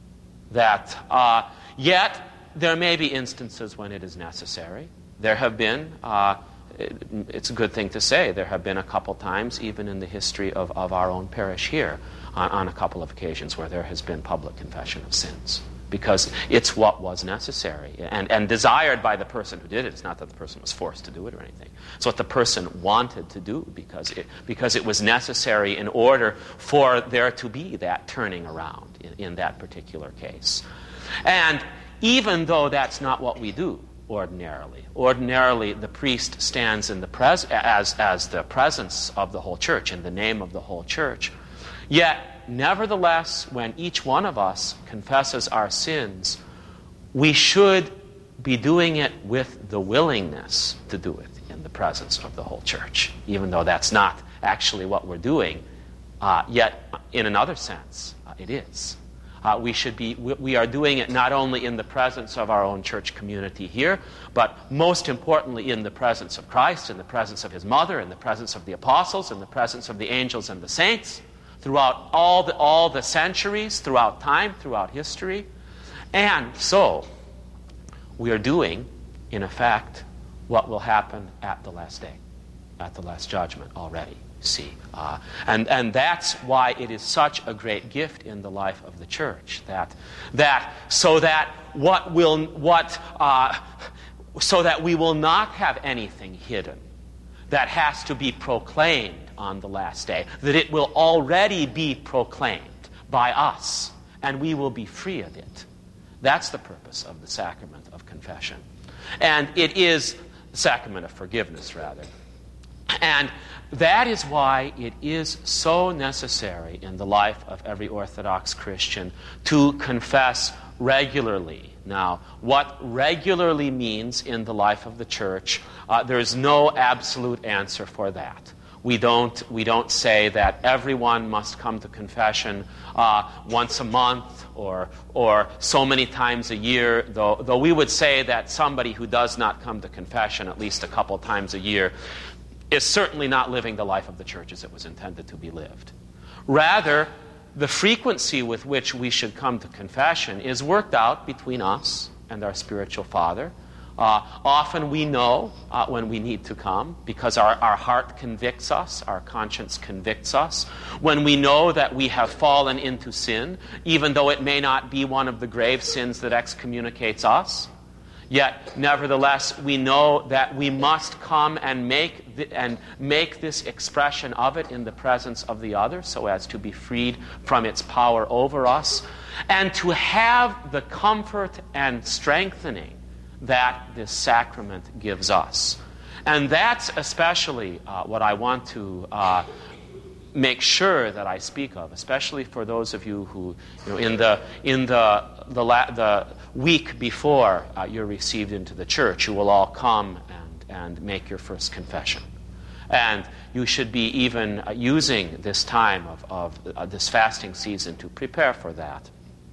Yet there may be instances when it is necessary. There have been, it's a good thing to say, there have been a couple times, even in the history of our own parish here, on a couple of occasions where there has been public confession of sins. Because it's what was necessary and desired by the person who did it. It's not that the person was forced to do it or anything. It's what the person wanted to do because it was necessary in order for there to be that turning around in that particular case. And even though that's not what we do ordinarily the priest stands in the as the presence of the whole church, in the name of the whole church. Yet, nevertheless, when each one of us confesses our sins, we should be doing it with the willingness to do it in the presence of the whole church, even though that's not actually what we're doing. Yet, in another sense, it is. We are doing it not only in the presence of our own church community here, but most importantly in the presence of Christ, in the presence of His Mother, in the presence of the apostles, in the presence of the angels and the saints, throughout all the centuries, throughout time, throughout history. And so, we are doing, in effect, what will happen at the last day. at the Last Judgment already. See, and that's why it is such a great gift in the life of the church. So that we will not have anything hidden that has to be proclaimed on the last day. That it will already be proclaimed by us, and we will be free of it. That's the purpose of the sacrament of confession, and it is the sacrament of forgiveness, rather. And that is why it is so necessary in the life of every Orthodox Christian to confess regularly. Now, what regularly means in the life of the church, there is no absolute answer for that. We don't say that everyone must come to confession once a month or so many times a year, though we would say that somebody who does not come to confession at least a couple times a year is certainly not living the life of the church as it was intended to be lived. Rather, the frequency with which we should come to confession is worked out between us and our spiritual Father. Often we know when we need to come because our heart convicts us, our conscience convicts us. When we know that we have fallen into sin, even though it may not be one of the grave sins that excommunicates us, yet, nevertheless, we know that we must come and make this expression of it in the presence of the other so as to be freed from its power over us, and to have the comfort and strengthening that this sacrament gives us. And that's especially what I want to make sure that I speak of, especially for those of you who, in the week before you're received into the church, you will all come and make your first confession. And you should be even using this time of this fasting season to prepare for that.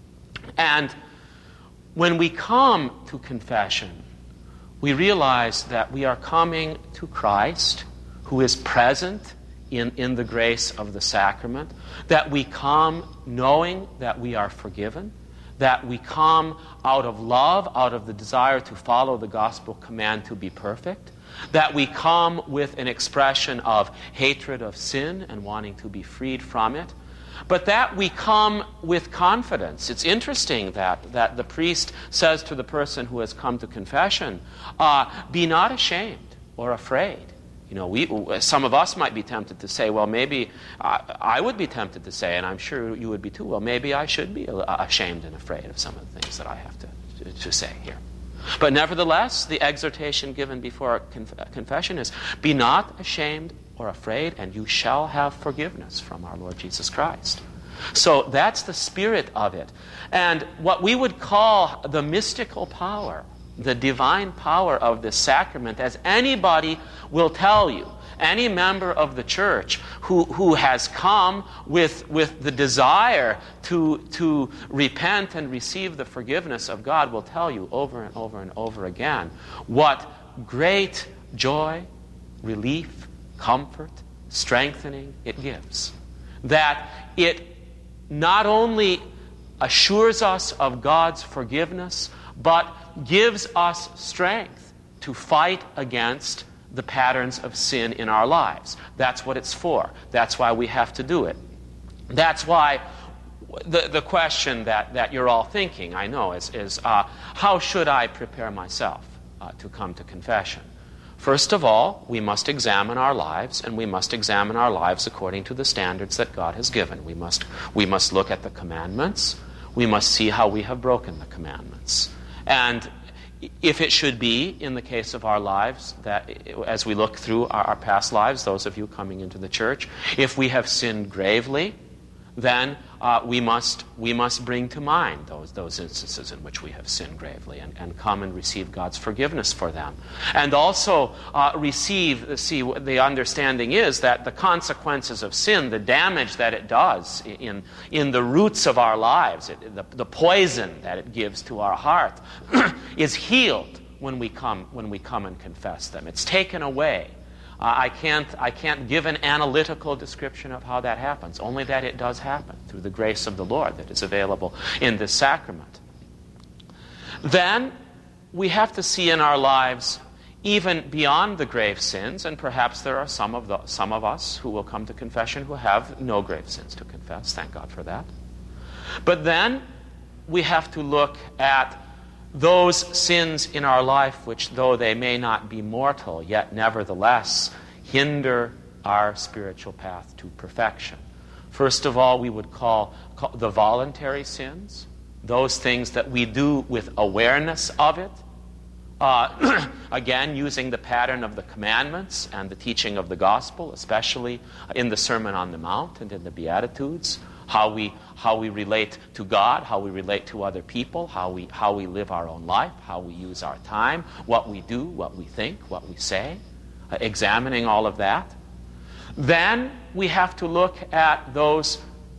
And when we come to confession, we realize that we are coming to Christ, who is present in the grace of the sacrament, that we come knowing that we are forgiven, that we come out of love, out of the desire to follow the gospel command to be perfect, that we come with an expression of hatred of sin and wanting to be freed from it, but that we come with confidence. It's interesting that the priest says to the person who has come to confession, be not ashamed or afraid. Some of us might be tempted to say, well, maybe I would be tempted to say, and I'm sure you would be too, well, maybe I should be ashamed and afraid of some of the things that I have to say here. But nevertheless, the exhortation given before confession is, be not ashamed or afraid, and you shall have forgiveness from our Lord Jesus Christ. So that's the spirit of it. And what we would call the mystical power, the divine power of this sacrament, as anybody will tell you, any member of the church who has come with the desire to repent and receive the forgiveness of God will tell you over and over and over again what great joy, relief, comfort, strengthening it gives. That it not only assures us of God's forgiveness, but gives us strength to fight against the patterns of sin in our lives. That's what it's for. That's why we have to do it. That's why the question that you're all thinking, I know, is how should I prepare myself to come to confession? First of all, we must examine our lives, and we must examine our lives according to the standards that God has given. We must look at the commandments. We must see how we have broken the commandments. And if it should be, in the case of our lives, that as we look through our past lives, those of you coming into the church, if we have sinned gravely, then we must bring to mind those instances in which we have sinned gravely and come and receive God's forgiveness for them. And also the understanding is that the consequences of sin, the damage that it does in the roots of our lives, the poison that it gives to our heart, is healed when we come and confess them. It's taken away. I can't give an analytical description of how that happens, only that it does happen through the grace of the Lord that is available in this sacrament. Then we have to see in our lives even beyond the grave sins, and perhaps there are some of us who will come to confession who have no grave sins to confess. Thank God for that. But then we have to look at those sins in our life which, though they may not be mortal, yet nevertheless hinder our spiritual path to perfection. First of all, we would call the voluntary sins, those things that we do with awareness of it. Again, using the pattern of the commandments and the teaching of the gospel, especially in the Sermon on the Mount and in the Beatitudes, how we relate to God, how we relate to other people, how we live our own life, how we use our time, what we do, what we think, what we say, examining all of that. Then we have to look at those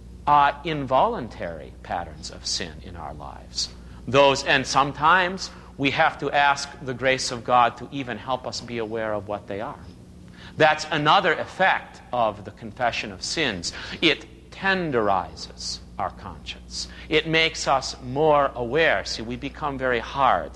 involuntary patterns of sin in our lives. And sometimes we have to ask the grace of God to even help us be aware of what they are. That's another effect of the confession of sins. It tenderizes our conscience. It makes us more aware. See, we become very hard.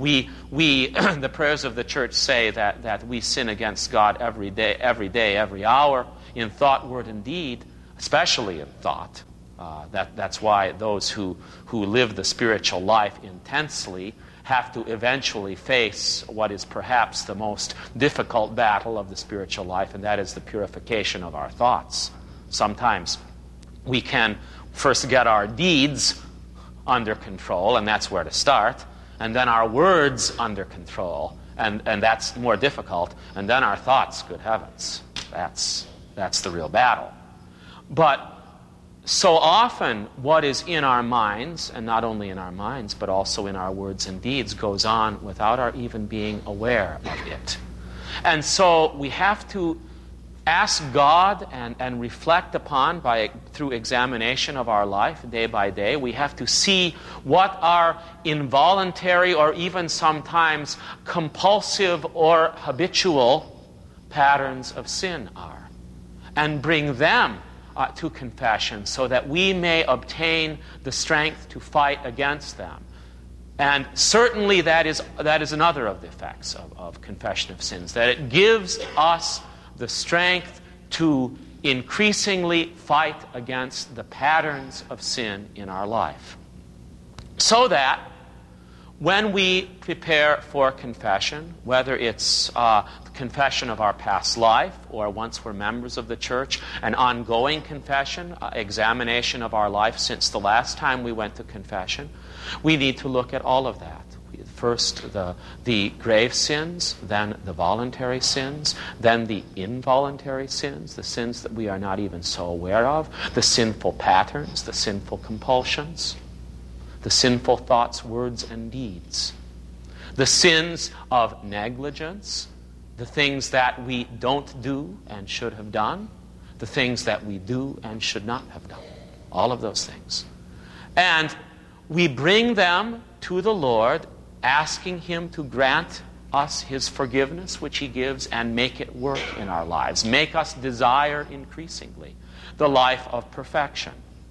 The prayers of the church say that we sin against God every day, every hour, in thought, word, and deed, especially in thought. That's why those who live the spiritual life intensely have to eventually face what is perhaps the most difficult battle of the spiritual life, and that is the purification of our thoughts. Sometimes we can first get our deeds under control, and that's where to start, and then our words under control, and that's more difficult, and then our thoughts, good heavens. That's the real battle. But so often what is in our minds, and not only in our minds, but also in our words and deeds, goes on without our even being aware of it. And so we have to ask God and reflect upon, through examination of our life day by day, we have to see what our involuntary or even sometimes compulsive or habitual patterns of sin are, and bring them to confession so that we may obtain the strength to fight against them. And certainly that is another of the effects of confession of sins, that it gives us the strength to increasingly fight against the patterns of sin in our life. So that when we prepare for confession, whether it's confession of our past life, or once we're members of the church, an ongoing confession, examination of our life since the last time we went to confession, we need to look at all of that. First, the grave sins, then the voluntary sins, then the involuntary sins, the sins that we are not even so aware of, the sinful patterns, the sinful compulsions, the sinful thoughts, words, and deeds, the sins of negligence, the things that we don't do and should have done, the things that we do and should not have done, all of those things. And we bring them to the Lord, asking Him to grant us His forgiveness, which He gives, and make it work in our lives. Make us desire increasingly the life of perfection.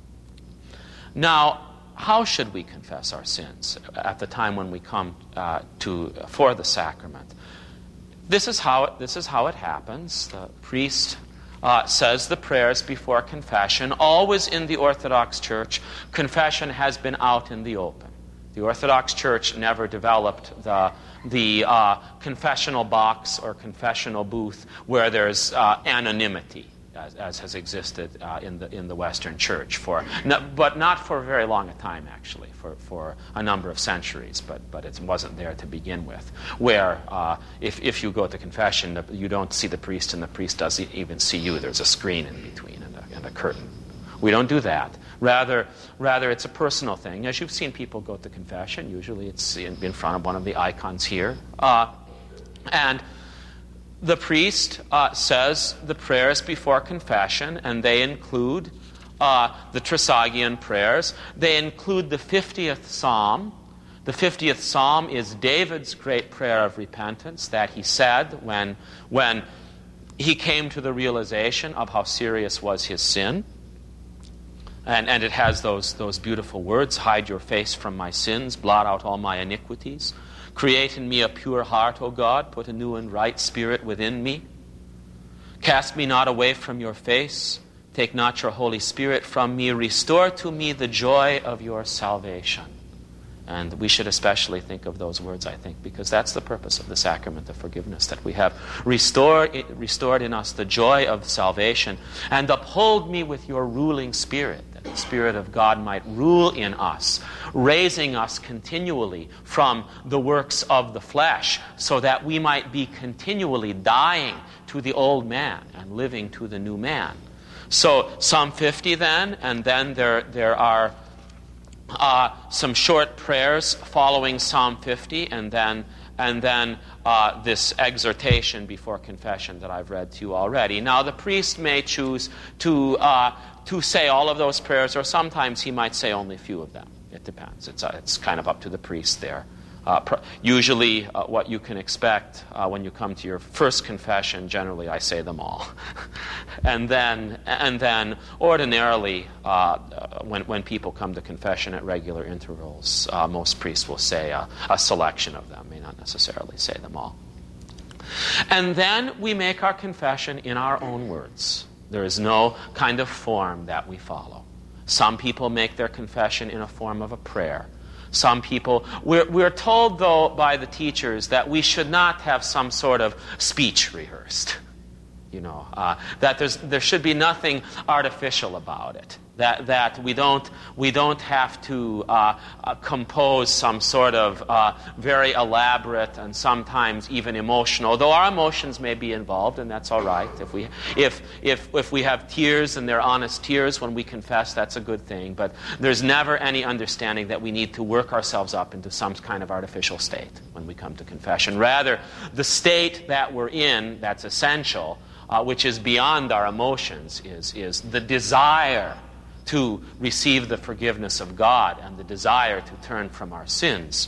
Now, how should we confess our sins at the time when we come for the sacrament? This is how it happens. The priest says the prayers before confession. Always in the Orthodox Church, confession has been out in the open. The Orthodox Church never developed the confessional box or confessional booth where there's anonymity, as has existed in the Western Church but not for a very long a time, actually, for a number of centuries. But it wasn't there to begin with. Where if you go to confession, you don't see the priest, and the priest doesn't even see you. There's a screen in between and a curtain. We don't do that. Rather, it's a personal thing. As you've seen people go to confession, usually it's in front of one of the icons here. And the priest says the prayers before confession, and they include the Trisagion prayers. They include the 50th Psalm. The 50th Psalm is David's great prayer of repentance that he said when he came to the realization of how serious was his sin. And it has those beautiful words, hide your face from my sins, blot out all my iniquities. Create in me a pure heart, O God. Put a new and right spirit within me. Cast me not away from your face. Take not your Holy Spirit from me. Restore to me the joy of your salvation. And we should especially think of those words, I think, because that's the purpose of the sacrament of forgiveness, that we have restored in us the joy of salvation. And uphold me with your ruling spirit, that the Spirit of God might rule in us, raising us continually from the works of the flesh, so that we might be continually dying to the old man and living to the new man. So Psalm 50 then, and then there are some short prayers following Psalm 50, and then this exhortation before confession that I've read to you already. Now, the priest may choose to say all of those prayers, or sometimes he might say only a few of them. It depends. It's kind of up to the priest there. Usually, what you can expect when you come to your first confession, generally I say them all. and then ordinarily, when people come to confession at regular intervals, most priests will say a selection of them, may not necessarily say them all. And then we make our confession in our own words. There is no kind of form that we follow. Some people make their confession in a form of a prayer. Some people, we're told, though, by the teachers that we should not have some sort of speech rehearsed. That there should be nothing artificial about it. That we don't have to compose some sort of very elaborate and sometimes even emotional. Though our emotions may be involved, and that's all right. If we have tears and they're honest tears when we confess, that's a good thing. But there's never any understanding that we need to work ourselves up into some kind of artificial state when we come to confession. Rather, the state that we're in, that's essential, which is beyond our emotions, is the desire to receive the forgiveness of God and the desire to turn from our sins.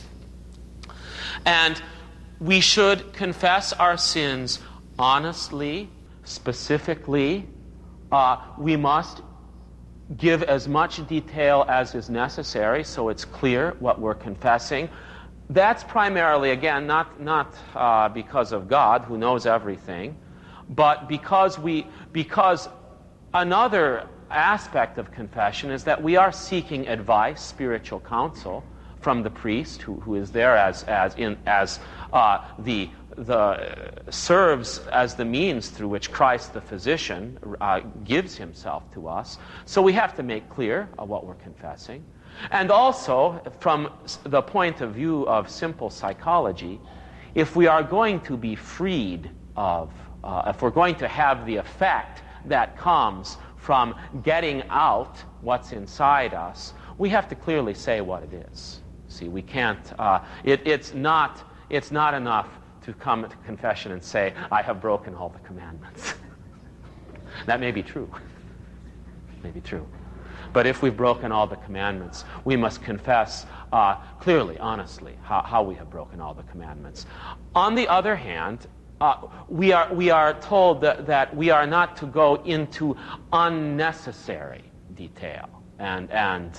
And we should confess our sins honestly, specifically. We must give as much detail as is necessary so it's clear what we're confessing. That's primarily, again, not because of God, who knows everything, but because another aspect of confession is that we are seeking advice, spiritual counsel, from the priest who is there serves as the means through which Christ the physician gives himself to us. So we have to make clear what we're confessing. And also, from the point of view of simple psychology, if we are going to be freed of, if we're going to have the effect that comes from getting out what's inside us, we have to clearly say what it is. See, we can't, it's not enough to come to confession and say, I have broken all the commandments. That may be true. But if we've broken all the commandments, we must confess clearly, honestly, how we have broken all the commandments. On the other hand, we are told that we are not to go into unnecessary detail, and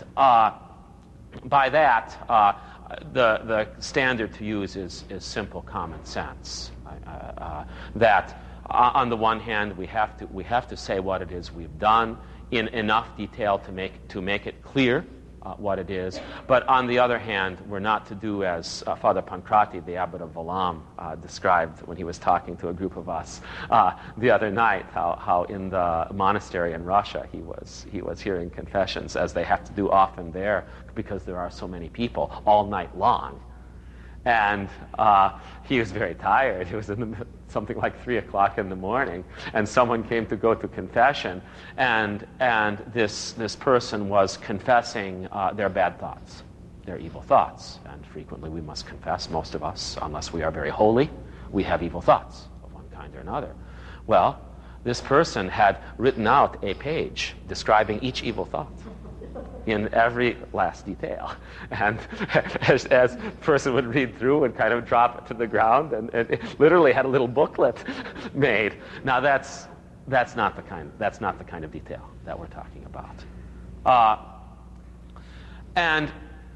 by that the standard to use is simple common sense. That on the one hand we have to say what it is we've done in enough detail to make it clear what it is. But on the other hand, we're not to do as Father Pancrati, the abbot of Valam, described when he was talking to a group of us the other night, how in the monastery in Russia he was hearing confessions, as they have to do often there because there are so many people all night long. And he was very tired. It was something like 3 o'clock in the morning, and someone came to go to confession, and this person was confessing their bad thoughts, their evil thoughts. And frequently we must confess, most of us, unless we are very holy, we have evil thoughts of one kind or another. Well, this person had written out a page describing each evil thought in every last detail. And as the person would read through and kind of drop it to the ground, and it literally had a little booklet made. Now that's not the kind of detail that we're talking about. And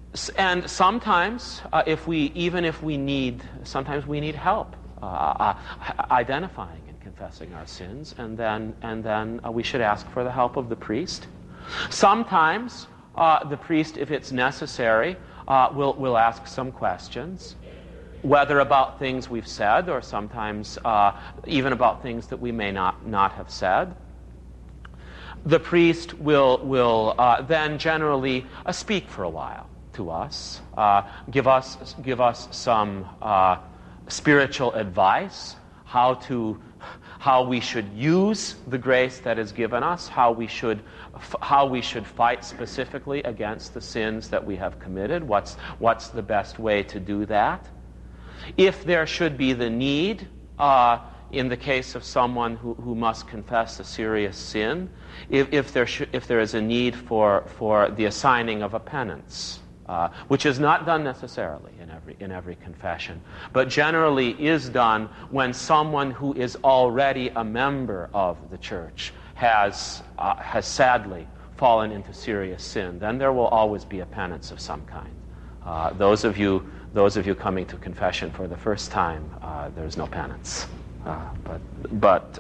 And sometimes, sometimes we need help identifying and confessing our sins, and then we should ask for the help of the priest. Sometimes the priest, if it's necessary, will ask some questions, whether about things we've said or sometimes even about things that we may not have said. The priest will then generally speak for a while to us, give us some spiritual advice, how we should use the grace that is given us, how we should fight specifically against the sins that we have committed, what's the best way to do that. If there should be the need, in the case of someone who must confess a serious sin, if there is a need for the assigning of a penance, which is not done necessarily in every confession, but generally is done when someone who is already a member of the church has sadly fallen into serious sin, then there will always be a penance of some kind. Those of you coming to confession for the first time, there's no penance. But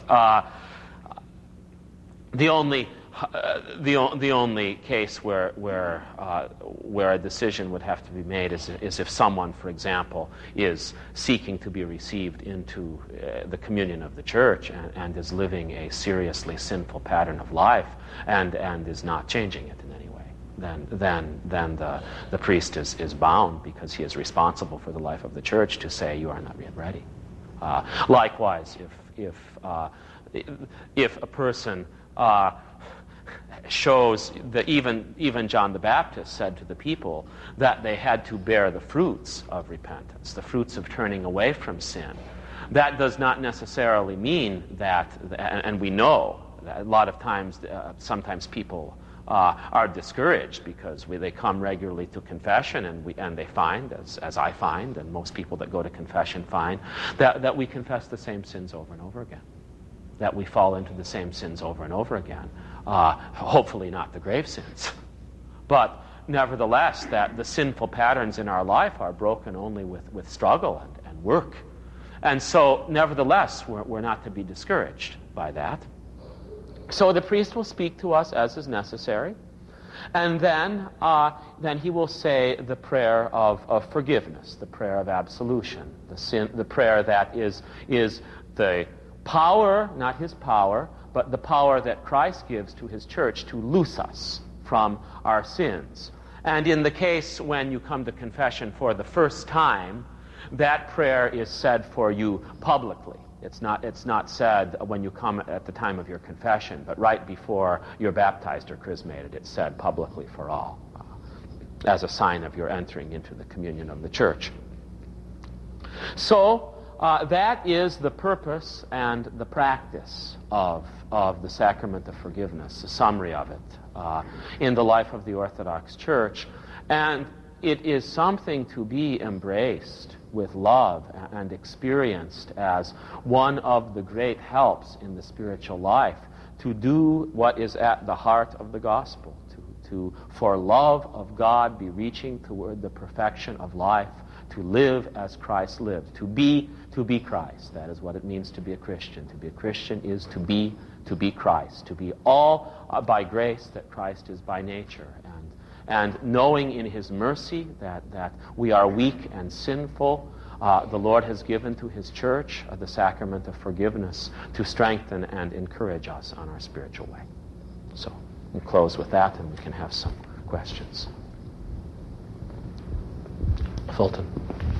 the only case where a decision would have to be made is if someone, for example, is seeking to be received into the communion of the church and is living a seriously sinful pattern of life and is not changing it in any way. Then the priest is bound, because he is responsible for the life of the church, to say, you are not yet ready. Likewise, if a person shows that even John the Baptist said to the people that they had to bear the fruits of repentance, the fruits of turning away from sin, that does not necessarily mean that, and we know that a lot of times, sometimes people are discouraged because they come regularly to confession, and they find, as I find, and most people that go to confession find, that we confess the same sins over and over again, that we fall into the same sins over and over again. Hopefully not the grave sins, but nevertheless that the sinful patterns in our life are broken only with struggle and work. And so nevertheless, we're not to be discouraged by that. So the priest will speak to us as is necessary, and then he will say the prayer of forgiveness, the prayer of absolution, the prayer that is the power, not his power, but the power that Christ gives to his church to loose us from our sins. And in the case when you come to confession for the first time, that prayer is said for you publicly. It's not said when you come at the time of your confession, but right before you're baptized or chrismated, it's said publicly for all, as a sign of your entering into the communion of the church. So that is the purpose and the practice of the sacrament of forgiveness, a summary of it in the life of the Orthodox Church. And it is something to be embraced with love and experienced as one of the great helps in the spiritual life, to do what is at the heart of the gospel, to for love of God be reaching toward the perfection of life, to live as Christ lived, to be Christ. That is what it means to be a Christian. To be a Christian is to be Christ, to be all by grace that Christ is by nature, and knowing in his mercy that we are weak and sinful. The Lord has given to his church the sacrament of forgiveness to strengthen and encourage us on our spiritual way. So we'll close with that, and we can have some questions. Fulton.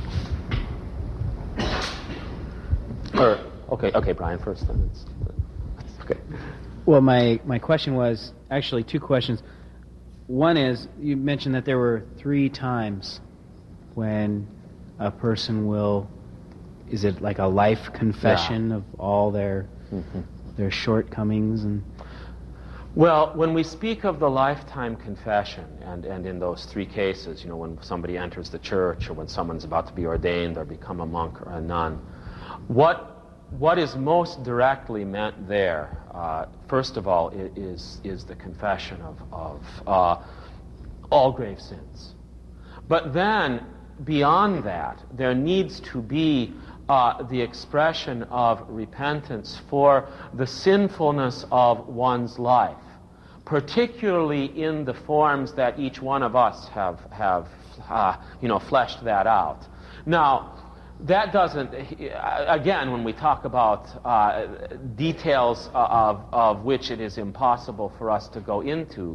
Okay, Brian first. Then okay. Well, my question was actually two questions. One is, you mentioned that there were 3 times when a person will, is it like a life confession of all their shortcomings? And Well, when we speak of the lifetime confession, and in those 3 cases, when somebody enters the church, or when someone's about to be ordained or become a monk or a nun, what is most directly meant there, first of all, is the confession of all grave sins. But then, beyond that, there needs to be the expression of repentance for the sinfulness of one's life, particularly in the forms that each one of us have fleshed that out. Now, that doesn't, again, when we talk about details of which it is impossible for us to go into,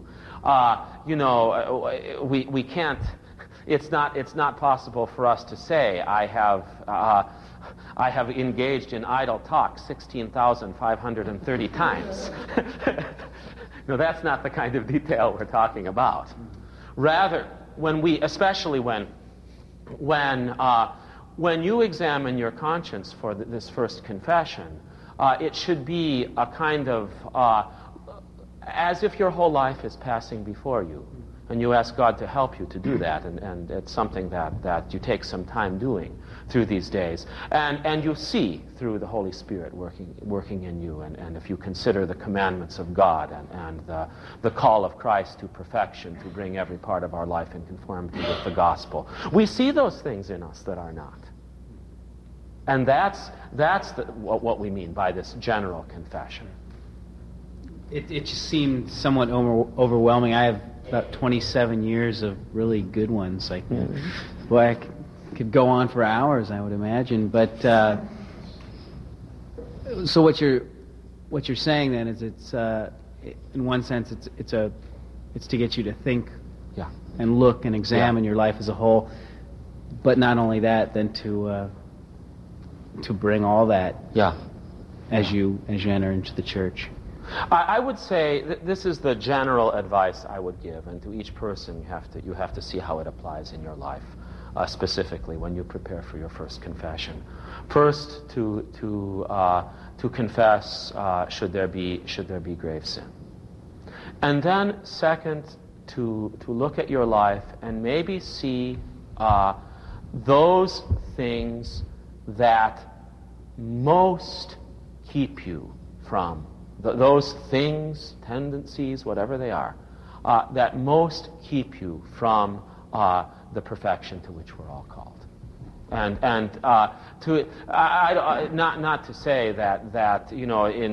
we can't, it's not possible for us to say, I have engaged in idle talk 16,530 times. No, that's not the kind of detail we're talking about. Rather, especially when you examine your conscience for this first confession, it should be a kind of as if your whole life is passing before you, and you ask God to help you to do that, and it's something that you take some time doing through these days, and you see through the Holy Spirit working in you, and if you consider the commandments of God and the call of Christ to perfection, to bring every part of our life in conformity with the gospel, we see those things in us that are not. And that's what we mean by this general confession. It just seemed somewhat overwhelming. I have about 27 years of really good ones. Like, boy, I could go on for hours, I would imagine. But so what you're saying then is it's in one sense it's to get you to think, and look and examine your life as a whole. But not only that, then to bring all that as you enter into the church. I would say this is the general advice I would give, and to each person you have to see how it applies in your life, specifically when you prepare for your first confession. First, to confess should there be grave sin, and then second, to look at your life and maybe see those things that most keep you from those things, tendencies, whatever they are, that most keep you from the perfection to which we're all called. And not to say that in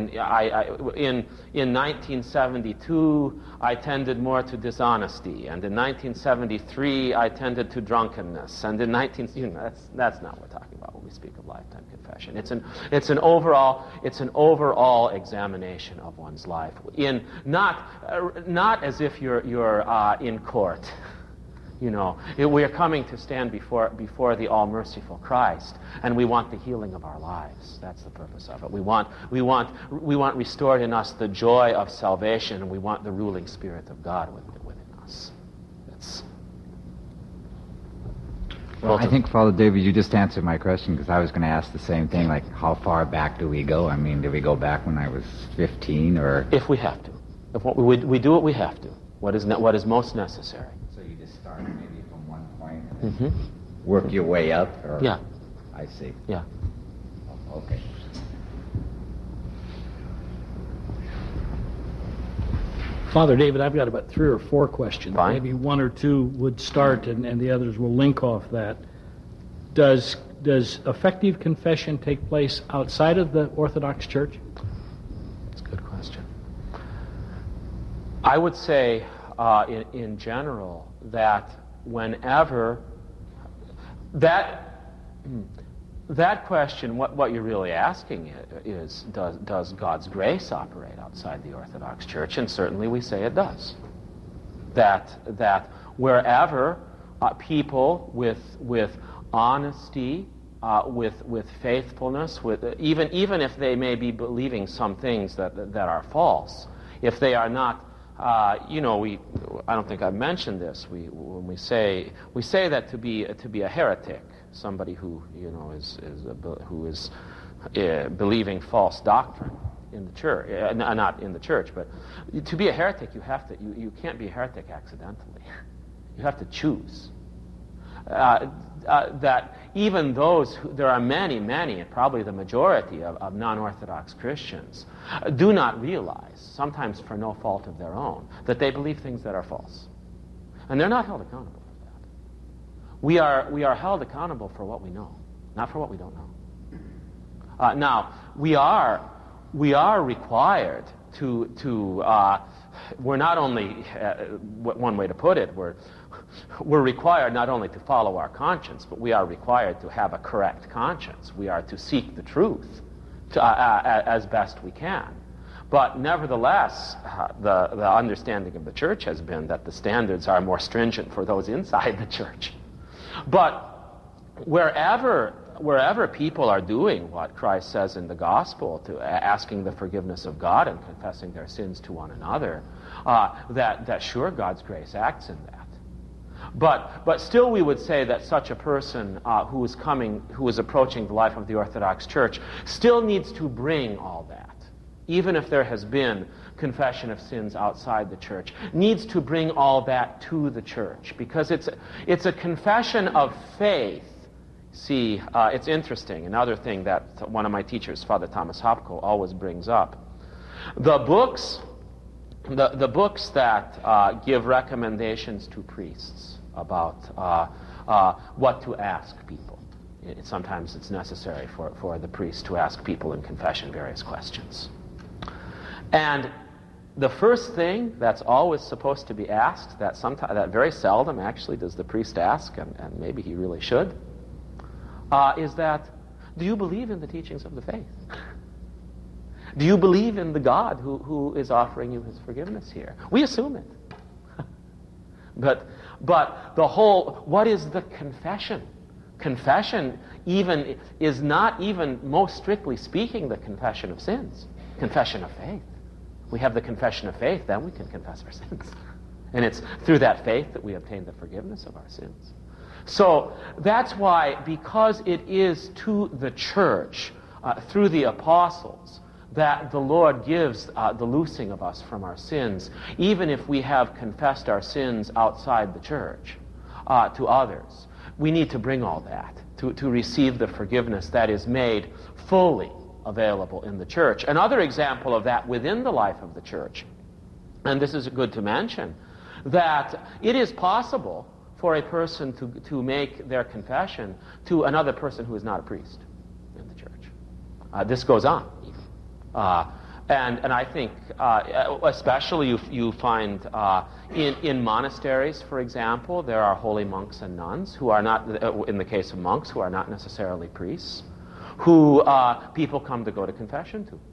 1972 I tended more to dishonesty, and in 1973 I tended to drunkenness, and in that's not what we're talking about when we speak of lifetime confession. It's an overall examination of one's life, not as if you're in court. We are coming to stand before the all-merciful Christ, and we want the healing of our lives. That's the purpose of it. We want restored in us the joy of salvation, and we want the ruling Spirit of God within us. Well, I think, Father David, you just answered my question, because I was going to ask the same thing, like, how far back do we go? I mean, do we go back when I was 15, or... If we have to. If we do what we have to. What is most necessary. Start maybe from one point and then work your way up? Or? Yeah. I see. Yeah. Okay. Father David, I've got about 3 or 4 questions. Fine. Maybe 1 or 2 would start and the others will link off that. Does effective confession take place outside of the Orthodox Church? That's a good question. I would say in general that whenever that question, what you're really asking is does God's grace operate outside the Orthodox Church? And certainly we say it does. That wherever people with honesty, with faithfulness, even if they may be believing some things that are false, if they are not. I don't think I've mentioned this. When we say that to be a heretic, somebody who is believing false doctrine in the church, not in the church, but to be a heretic, you can't be a heretic accidentally. You have to choose. That even there are many, and probably the majority of non-Orthodox Christians do not realize, sometimes for no fault of their own, that they believe things that are false. And they're not held accountable for that. We are held accountable for what we know, not for what we don't know. Now, we are required to we're not only, one way to put it, we're required not only to follow our conscience, but we are required to have a correct conscience. We are to seek the truth as best we can. But nevertheless, the understanding of the church has been that the standards are more stringent for those inside the church. But wherever people are doing what Christ says in the gospel, to asking the forgiveness of God and confessing their sins to one another, that sure, God's grace acts in that. But still, we would say that such a person who is approaching the life of the Orthodox Church still needs to bring all that, even if there has been confession of sins outside the church, needs to bring all that to the church, because it's a confession of faith. See, it's interesting. Another thing that one of my teachers, Father Thomas Hopko, always brings up: the books that give recommendations to priests about what to ask people. Sometimes it's necessary for the priest to ask people in confession various questions. And the first thing that's always supposed to be asked, that very seldom actually does the priest ask, and maybe he really should, is that, do you believe in the teachings of the faith? Do you believe in the God who is offering you his forgiveness here? We assume it. But the whole, what is the confession? Confession even is not even, most strictly speaking, the confession of sins. Confession of faith. We have the confession of faith, then we can confess our sins. And it's through that faith that we obtain the forgiveness of our sins. So that's why, because it is to the church, through the apostles, that the Lord gives the loosing of us from our sins, even if we have confessed our sins outside the church to others. We need to bring all that to receive the forgiveness that is made fully available in the church. Another example of that within the life of the church, and this is good to mention, that it is possible for a person to make their confession to another person who is not a priest in the church. This goes on. And I think, especially you find in monasteries, for example, there are holy monks and nuns who are not, in the case of monks, who are not necessarily priests, who people come to go to confession to,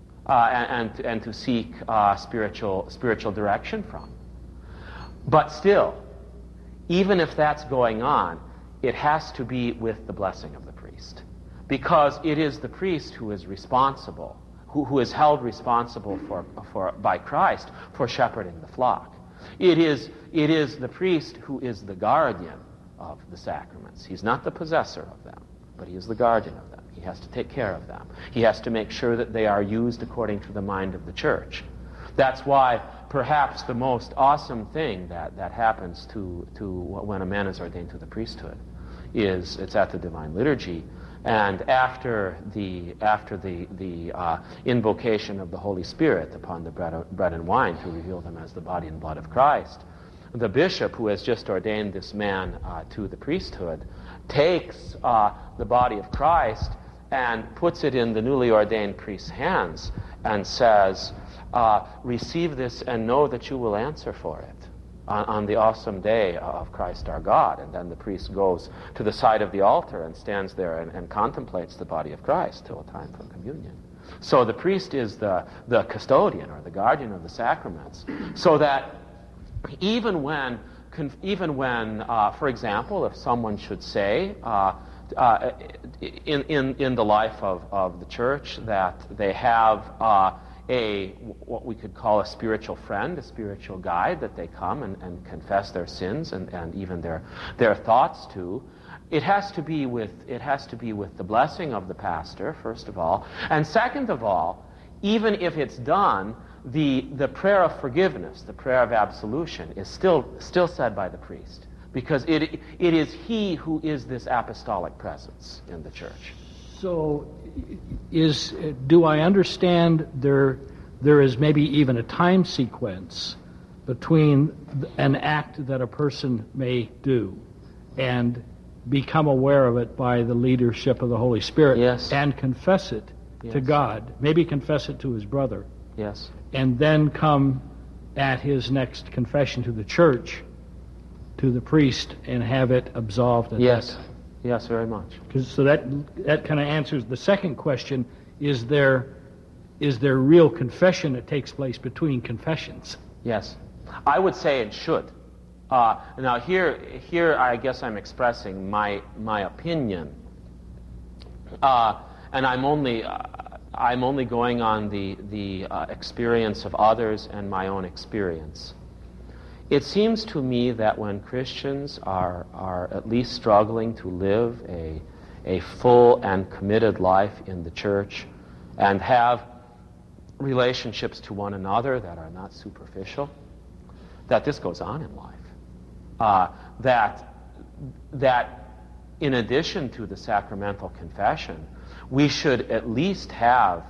and to seek spiritual direction from. But still, even if that's going on, it has to be with the blessing of the priest, because it is the priest who is responsible, who is held responsible by Christ for shepherding the flock. It is the priest who is the guardian of the sacraments. He's not the possessor of them, but he is the guardian of them. He has to take care of them. He has to make sure that they are used according to the mind of the church. That's why perhaps the most awesome thing that happens to when a man is ordained to the priesthood is it's at the Divine Liturgy. And after the invocation of the Holy Spirit upon the bread and wine to reveal them as the body and blood of Christ, the bishop who has just ordained this man to the priesthood takes the body of Christ and puts it in the newly ordained priest's hands and says, receive this and know that you will answer for it on the awesome day of Christ our God. And then the priest goes to the side of the altar and stands there and contemplates the body of Christ till time for communion. So the priest is the custodian or the guardian of the sacraments, so that even when, for example, if someone should say in the life of the church that they have what we could call a spiritual friend, a spiritual guide that they come and confess their sins and even their thoughts to, it has to be with the blessing of the pastor, first of all, and second of all, even if it's done, the prayer of forgiveness, the prayer of absolution, is still said by the priest, because it is he who is this apostolic presence in the church. So, do I understand there is maybe even a time sequence between an act that a person may do and become aware of it by the leadership of the Holy Spirit, Yes. and confess it to Yes. God, maybe confess it to his brother, Yes. and then come at his next confession to the church, to the priest, and have it absolved at Yes. that time. Yes, very much. So that kind of answers the second question: is there real confession that takes place between confessions? Yes. I would say it should. Now here I guess I'm expressing my opinion, and I'm only going on the experience of others and my own experience. It seems to me that when Christians are at least struggling to live a full and committed life in the church and have relationships to one another that are not superficial, that this goes on in life. That in addition to the sacramental confession, we should at least have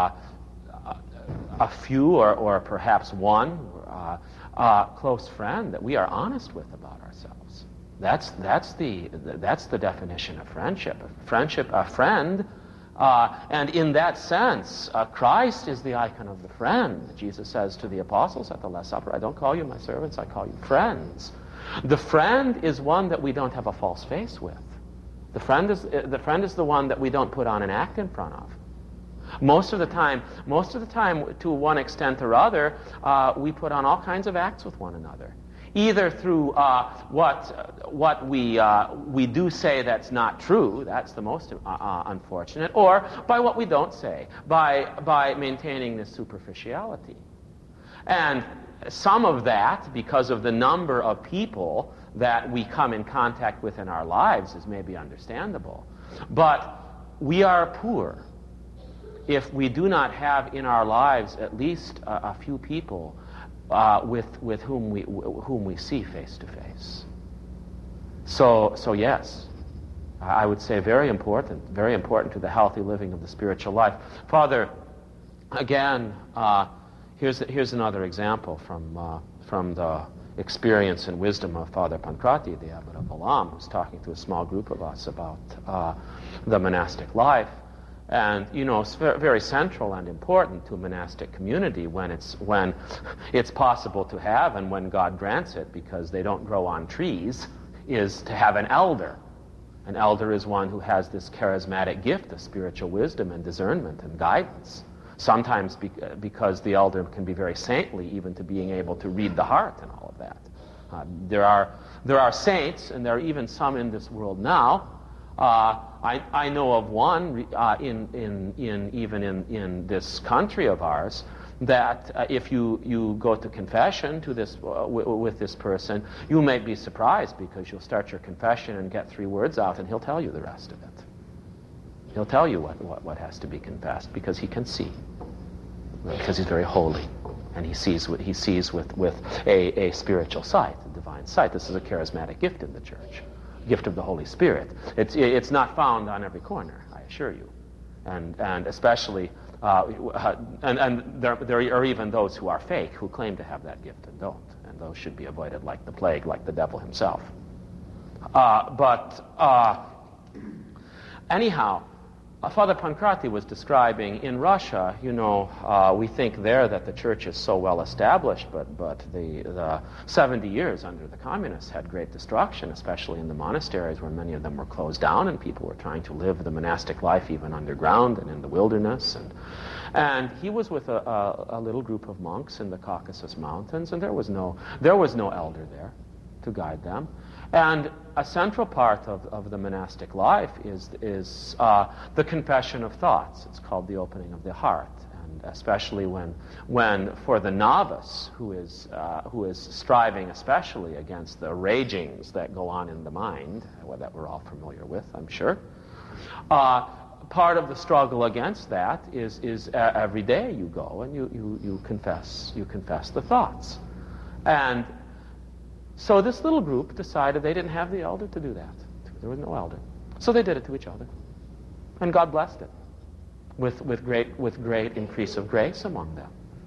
a few or perhaps one close friend that we are honest with about ourselves. That's the definition of friendship. A friend, and in that sense, Christ is the icon of the friend. Jesus says to the apostles at the Last Supper, "I don't call you my servants, I call you friends." The friend is one that we don't have a false face with. The friend is the one that we don't put on an act in front of. Most of the time, to one extent or other, we put on all kinds of acts with one another, either through what we do say that's not true. That's the most unfortunate, or by what we don't say, by maintaining this superficiality. And some of that, because of the number of people that we come in contact with in our lives, is maybe understandable. But we are poor if we do not have in our lives at least a few people with whom we see face to face. So yes, I would say very important to the healthy living of the spiritual life. Father, again, here's another example from the experience and wisdom of Father Pancrati, the abbot of Balam, who's talking to a small group of us about the monastic life. And it's very central and important to a monastic community when it's possible to have, and when God grants it, because they don't grow on trees, is to have an elder. An elder is one who has this charismatic gift of spiritual wisdom and discernment and guidance. Sometimes because the elder can be very saintly, even to being able to read the heart and all of that. There are saints, and there are even some in this world now. I know of one in this country of ours, that if you go to confession to this with this person, you may be surprised, because you'll start your confession and get 3 words out, and he'll tell you the rest of it. He'll tell you what has to be confessed, because he can see, because he's very holy, and he sees with a spiritual sight, a divine sight. This is a charismatic gift in the church. Gift of the Holy Spirit. It's not found on every corner, I assure you, and especially and there are even those who are fake, who claim to have that gift and don't, and those should be avoided like the plague, like the devil himself. Anyhow, Father Pancrati was describing in Russia. We think there that the church is so well established, but the 70 years under the communists had great destruction, especially in the monasteries, where many of them were closed down, and people were trying to live the monastic life even underground and in the wilderness. And he was with a little group of monks in the Caucasus Mountains, and there was no elder there to guide them. And a central part of the monastic life is the confession of thoughts. It's called the opening of the heart, and especially when for the novice who is striving especially against the ragings that go on in the mind, that we're all familiar with, I'm sure. Part of the struggle against that is every day you go and you confess the thoughts. And so this little group decided they didn't have the elder to do that. There was no elder. So they did it to each other. And God blessed it with great increase of grace among them.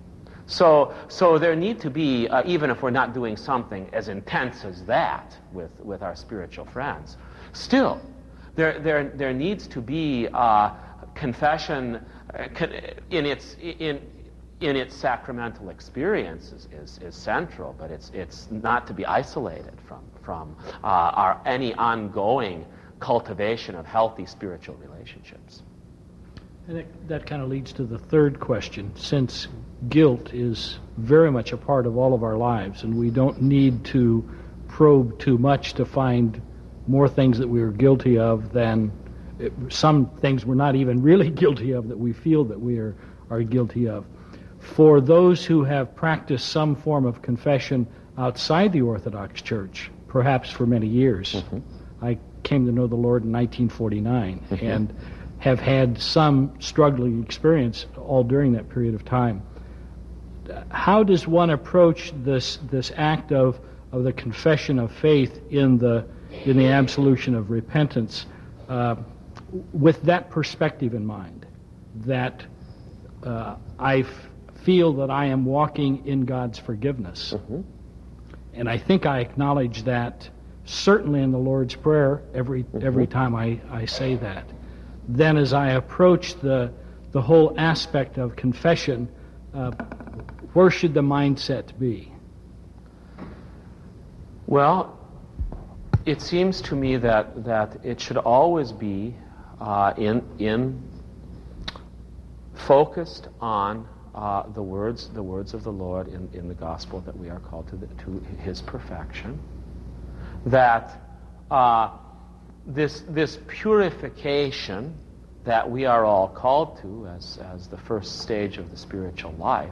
So there need to be, even if we're not doing something as intense as that with our spiritual friends, still, there needs to be confession in its sacramental experience is central, but it's not to be isolated from any ongoing cultivation of healthy spiritual relationships. And that kind of leads to the third question. Since guilt is very much a part of all of our lives, and we don't need to probe too much to find more things that we are guilty of than some things we're not even really guilty of that we feel that we are guilty of. For those who have practiced some form of confession outside the Orthodox Church, perhaps for many years, I came to know the Lord in 1949, and have had some struggling experience all during that period of time. How does one approach this act of the confession of faith in the absolution of repentance with that perspective in mind, that I feel that I am walking in God's forgiveness? And I think I acknowledge that certainly in the Lord's Prayer every time I say that. Then as I approach the whole aspect of confession, where should the mindset be? Well, it seems to me that it should always be focused on the words of the Lord in the gospel that we are called to His perfection. That this purification that we are all called to as the first stage of the spiritual life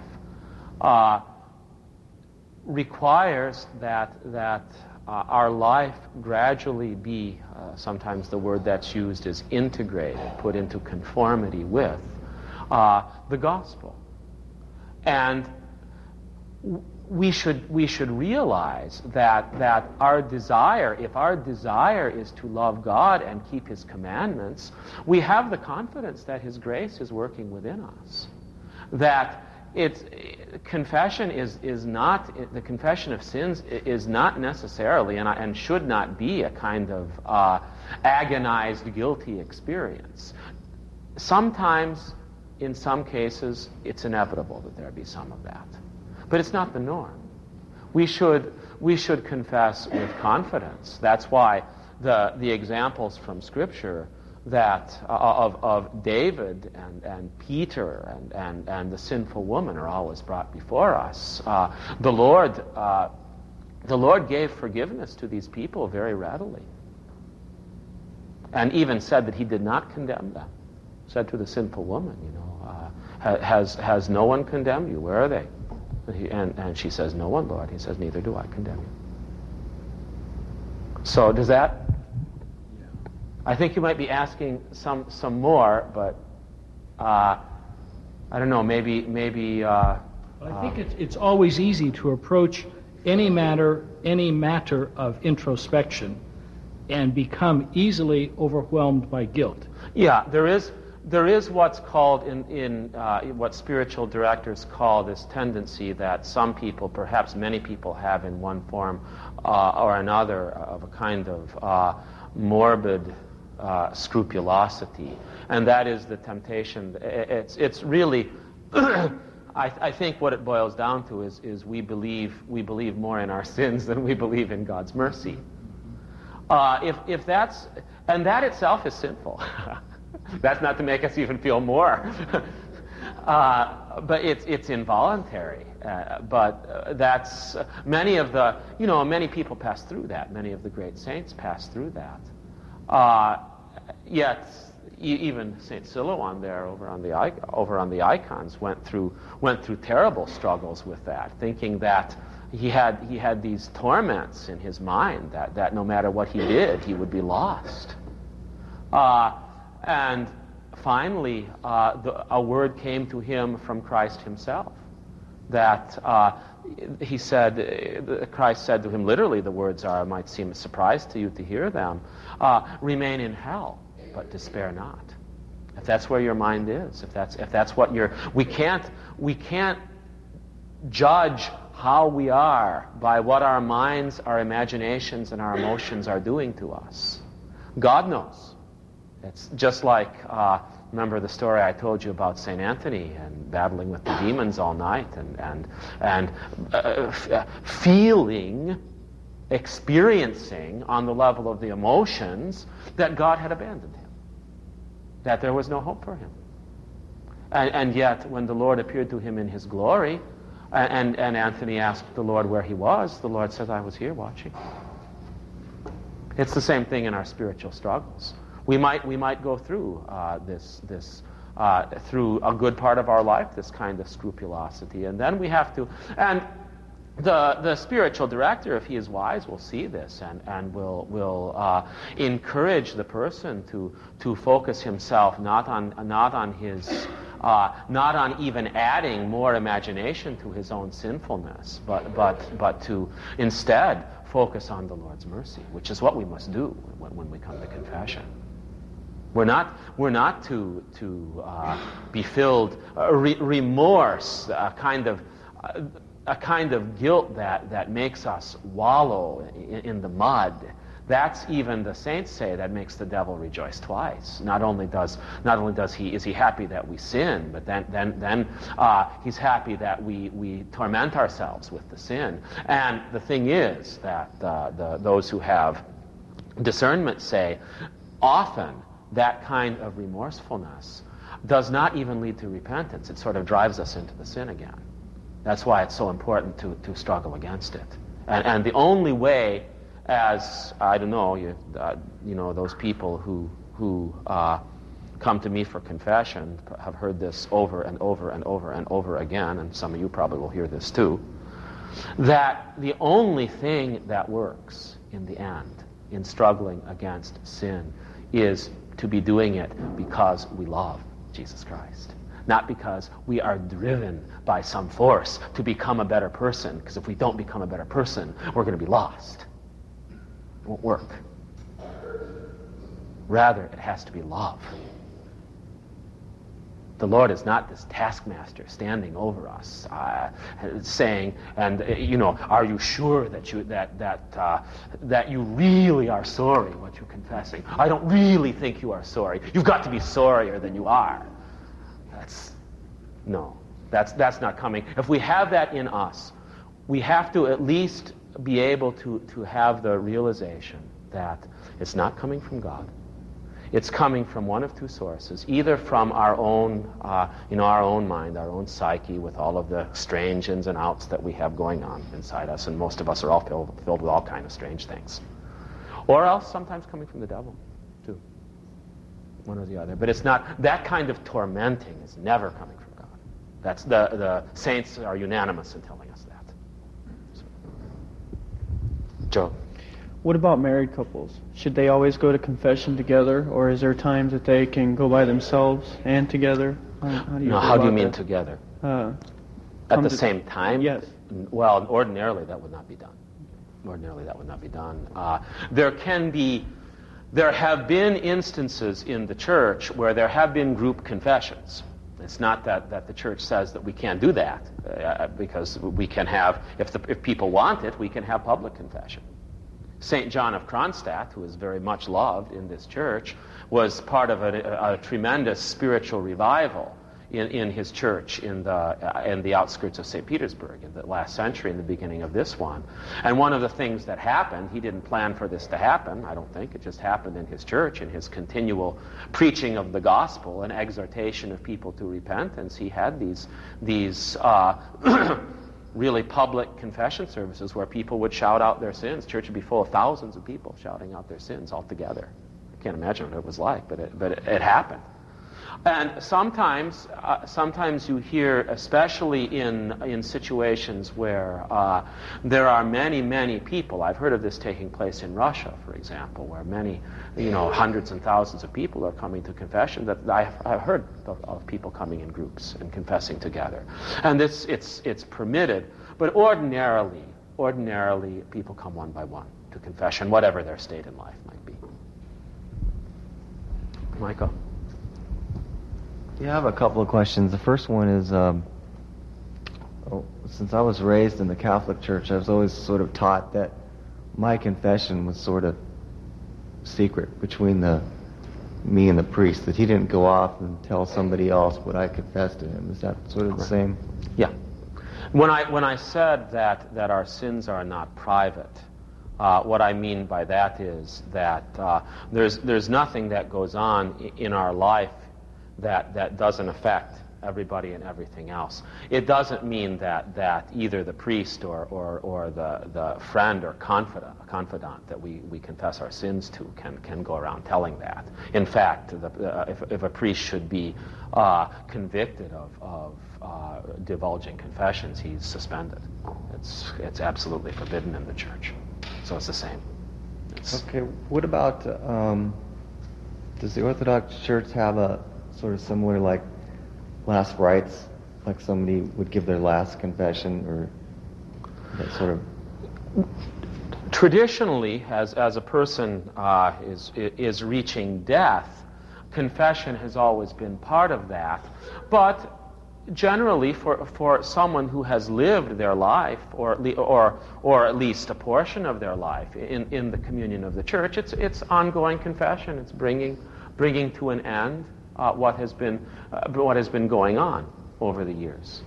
requires that our life gradually be, sometimes the word that's used is integrated, put into conformity with the gospel. And we should realize that our desire, if our desire is to love God and keep His commandments, we have the confidence that His grace is working within us. That confession is not, the confession of sins is not necessarily and should not be a kind of agonized, guilty experience. Sometimes, in some cases, it's inevitable that there be some of that. But it's not the norm. We should confess with confidence. That's why the examples from Scripture that of David and Peter and the sinful woman are always brought before us. The Lord gave forgiveness to these people very readily, and even said that He did not condemn them. Said to the sinful woman, has no one condemned you? Where are they? And she says, no one, Lord. He says, neither do I condemn you. So does that? I think you might be asking some more, but I don't know. Maybe. I think it's always easy to approach any matter of introspection and become easily overwhelmed by guilt. Yeah, there is what's called in what spiritual directors call this tendency that some people, perhaps many people, have in one form or another of a kind of morbid scrupulosity, and that is the temptation. It's really, I think what it boils down to is we believe more in our sins than we believe in God's mercy. If that's, and that itself is sinful. That's not to make us even feel more. But it's involuntary. But that's many people pass through that. Many of the great saints pass through that. Yet even Saint Silouan there over on the icons went through terrible struggles with that, thinking that he had these torments in his mind that no matter what he did, he would be lost. And finally, a word came to him from Christ Himself, that Christ said to him, literally the words might seem a surprise to you to hear them, remain in hell, but despair not. If that's where your mind is, if that's what we can't judge how we are by what our minds, our imaginations, and our emotions are doing to us. God knows. It's just like, remember the story I told you about St. Anthony and battling with the demons all night and feeling, experiencing on the level of the emotions that God had abandoned him, that there was no hope for him. And yet, when the Lord appeared to him in his glory, and Anthony asked the Lord where he was, the Lord says, I was here watching. It's the same thing in our spiritual struggles. We might go through through a good part of our life, this kind of scrupulosity, and then we have to, and the spiritual director, if he is wise, will see this and will encourage the person to focus himself not on even adding more imagination to his own sinfulness, but to instead focus on the Lord's mercy, which is what we must do when we come to confession. We're not to be filled remorse, a kind of guilt that makes us wallow in the mud. That's, even the saints say, that makes the devil rejoice twice. Not only is he happy that we sin, but then he's happy that we torment ourselves with the sin. And the thing is that those who have discernment say often that kind of remorsefulness does not even lead to repentance. It sort of drives us into the sin again. That's why it's so important to struggle against it. And the only way, as I don't know, those people who come to me for confession have heard this over and over and over and over again, and some of you probably will hear this too, that the only thing that works in the end in struggling against sin is to be doing it because we love Jesus Christ. Not because we are driven by some force to become a better person, because if we don't become a better person, we're going to be lost. It won't work. Rather, it has to be love. The Lord is not this taskmaster standing over us, saying, are you sure that you really are sorry what you're confessing? I don't really think you are sorry. You've got to be sorrier than you are. That's not coming. If we have that in us, we have to at least be able to have the realization that it's not coming from God. It's coming from one of two sources, either from our own, our own mind, our own psyche, with all of the strange ins and outs that we have going on inside us, and most of us are all filled with all kinds of strange things, or else sometimes coming from the devil, too. One or the other. But it's not, that kind of tormenting is never coming from God. That's the saints are unanimous in telling us that. So. Joe. What about married couples? Should they always go to confession together, or is there times that they can go by themselves and together? How do you mean together? At the same time? Yes. Well, ordinarily that would not be done. There have been instances in the church where there have been group confessions. It's not that the church says that we can't do that, because we can have, if people want it, we can have public confession. St. John of Kronstadt, who is very much loved in this church, was part of a tremendous spiritual revival in his church in the outskirts of St. Petersburg in the last century, in the beginning of this one. And one of the things that happened, he didn't plan for this to happen, I don't think, it just happened in his church, in his continual preaching of the gospel and exhortation of people to repentance. He had these really public confession services where people would shout out their sins. Church would be full of thousands of people shouting out their sins all together. I can't imagine what it was like, but it happened. And sometimes you hear, especially in situations where there are many people. I've heard of this taking place in Russia, for example, where many, hundreds and thousands of people are coming to confession. That I've heard of people coming in groups and confessing together, and it's permitted. But ordinarily people come one by one to confession, whatever their state in life might be. Michael. Yeah, I have a couple of questions. The first one is, since I was raised in the Catholic Church, I was always sort of taught that my confession was sort of secret between me and the priest, that he didn't go off and tell somebody else what I confessed to him. Is that sort of the same? Yeah. When I said that our sins are not private, what I mean by that is that there's nothing that goes on in our life that doesn't affect everybody and everything else. It doesn't mean that either the priest or the friend or confidant that we confess our sins to can go around telling that. In fact, if a priest should be convicted of divulging confessions, he's suspended. It's absolutely forbidden in the church. So it's the same. Okay, what about, does the Orthodox Church have a sort of similar, like, last rites, like somebody would give their last confession, or that sort of? Traditionally, as a person is reaching death, confession has always been part of that. But generally, for someone who has lived their life, or at least a portion of their life in the communion of the church, it's ongoing confession. It's bringing to an end what has been going on over the years.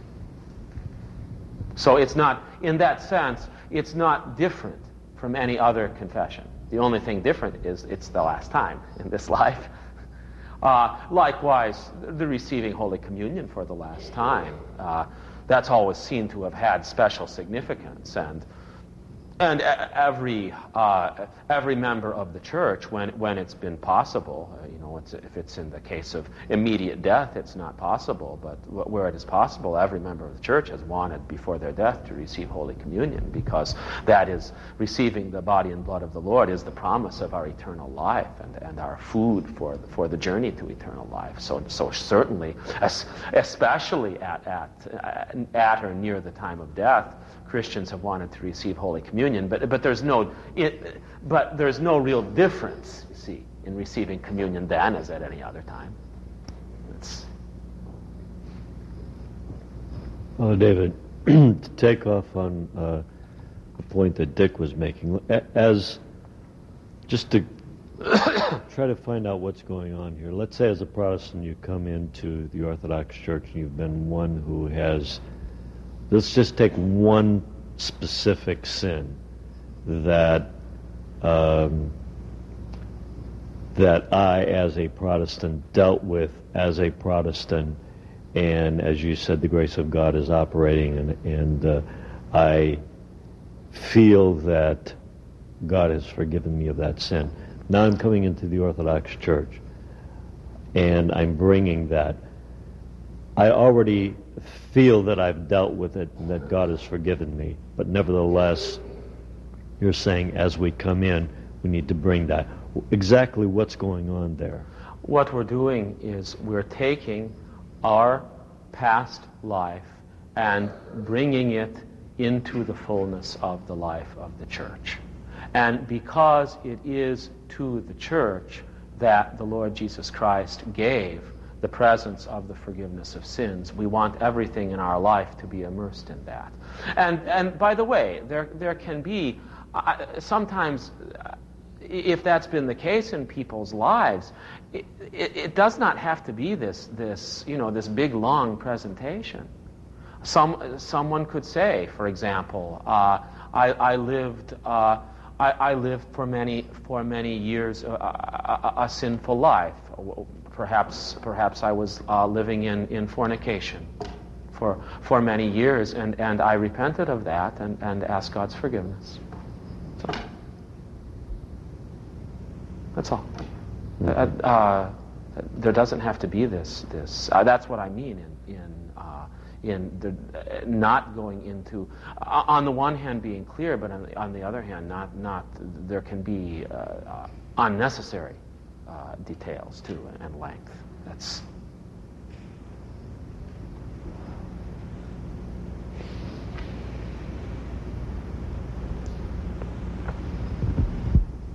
So it's not, in that sense, it's not different from any other confession. The only thing different is it's the last time in this life. Likewise, the receiving Holy Communion for the last time, that's always seen to have had special significance, and every member of the church, when it's been possible, if it's in the case of immediate death, it's not possible, but where it is possible, every member of the church has wanted before their death to receive Holy Communion, because that is receiving the body and blood of the Lord is the promise of our eternal life and our food for the journey to eternal life. So certainly, especially at or near the time of death, Christians have wanted to receive Holy Communion, but there's no real difference, you see, in receiving communion then as at any other time. Well, David, to take off on the point that Dick was making, just to try to find out what's going on here. Let's say as a Protestant you come into the Orthodox Church and you've been one who has, let's just take one specific sin that I, as a Protestant, dealt with as a Protestant, and as you said, the grace of God is operating, and I feel that God has forgiven me of that sin. Now I'm coming into the Orthodox Church, and I'm bringing that. I already feel that I've dealt with it and that God has forgiven me, but nevertheless, you're saying as we come in, we need to bring that. Exactly what's going on there? What we're doing is we're taking our past life and bringing it into the fullness of the life of the church. And because it is to the church that the Lord Jesus Christ gave the presence of the forgiveness of sins, we want everything in our life to be immersed in that. And by the way, there can be sometimes, if that's been the case in people's lives, it does not have to be this big long presentation. Someone could say, for example, I lived for many years a sinful life. Perhaps I was living in fornication for many years, and I repented of that and asked God's forgiveness. So, that's all. There doesn't have to be this. That's what I mean in the not going into, on the one hand being clear, but on the other hand not there can be unnecessary details too and length. That's.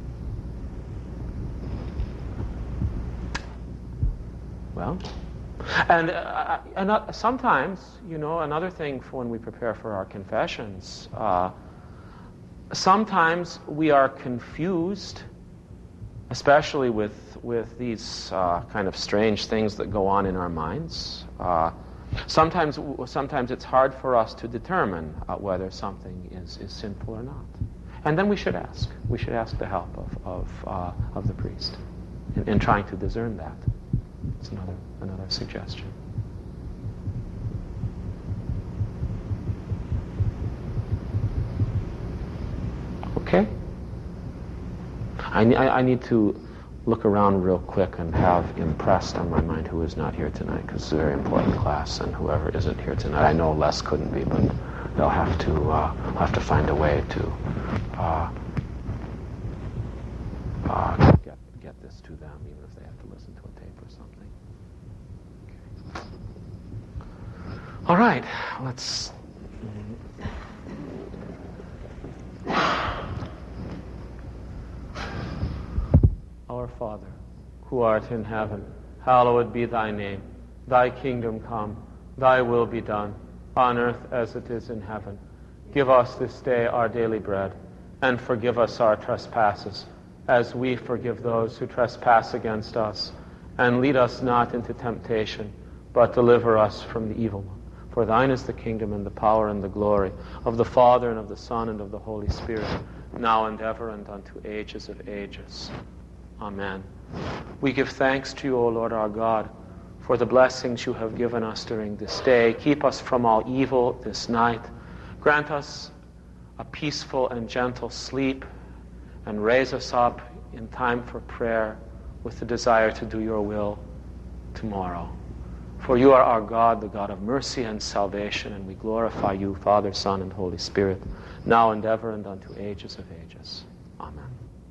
Well, And sometimes, another thing for when we prepare for our confessions, sometimes we are confused, especially with these kind of strange things that go on in our minds. Sometimes it's hard for us to determine whether something is sinful or not. And then we should ask. We should ask the help of the priest in trying to discern that. It's another suggestion. Okay. I need to look around real quick and have impressed on my mind who is not here tonight, because it's a very important class, and whoever isn't here tonight, I know Les couldn't be, but they'll have to find a way to get this to them, even if they have to listen to a tape or something. Okay. All right, let's. Our Father, who art in heaven, hallowed be thy name. Thy kingdom come, thy will be done, on earth as it is in heaven. Give us this day our daily bread, and forgive us our trespasses, as we forgive those who trespass against us. And lead us not into temptation, but deliver us from the evil one. For thine is the kingdom and the power and the glory of the Father and of the Son and of the Holy Spirit, now and ever and unto ages of ages. Amen. We give thanks to you, O Lord our God, for the blessings you have given us during this day. Keep us from all evil this night. Grant us a peaceful and gentle sleep, and raise us up in time for prayer with the desire to do your will tomorrow. For you are our God, the God of mercy and salvation, and we glorify you, Father, Son, and Holy Spirit, now and ever and unto ages of ages. Amen.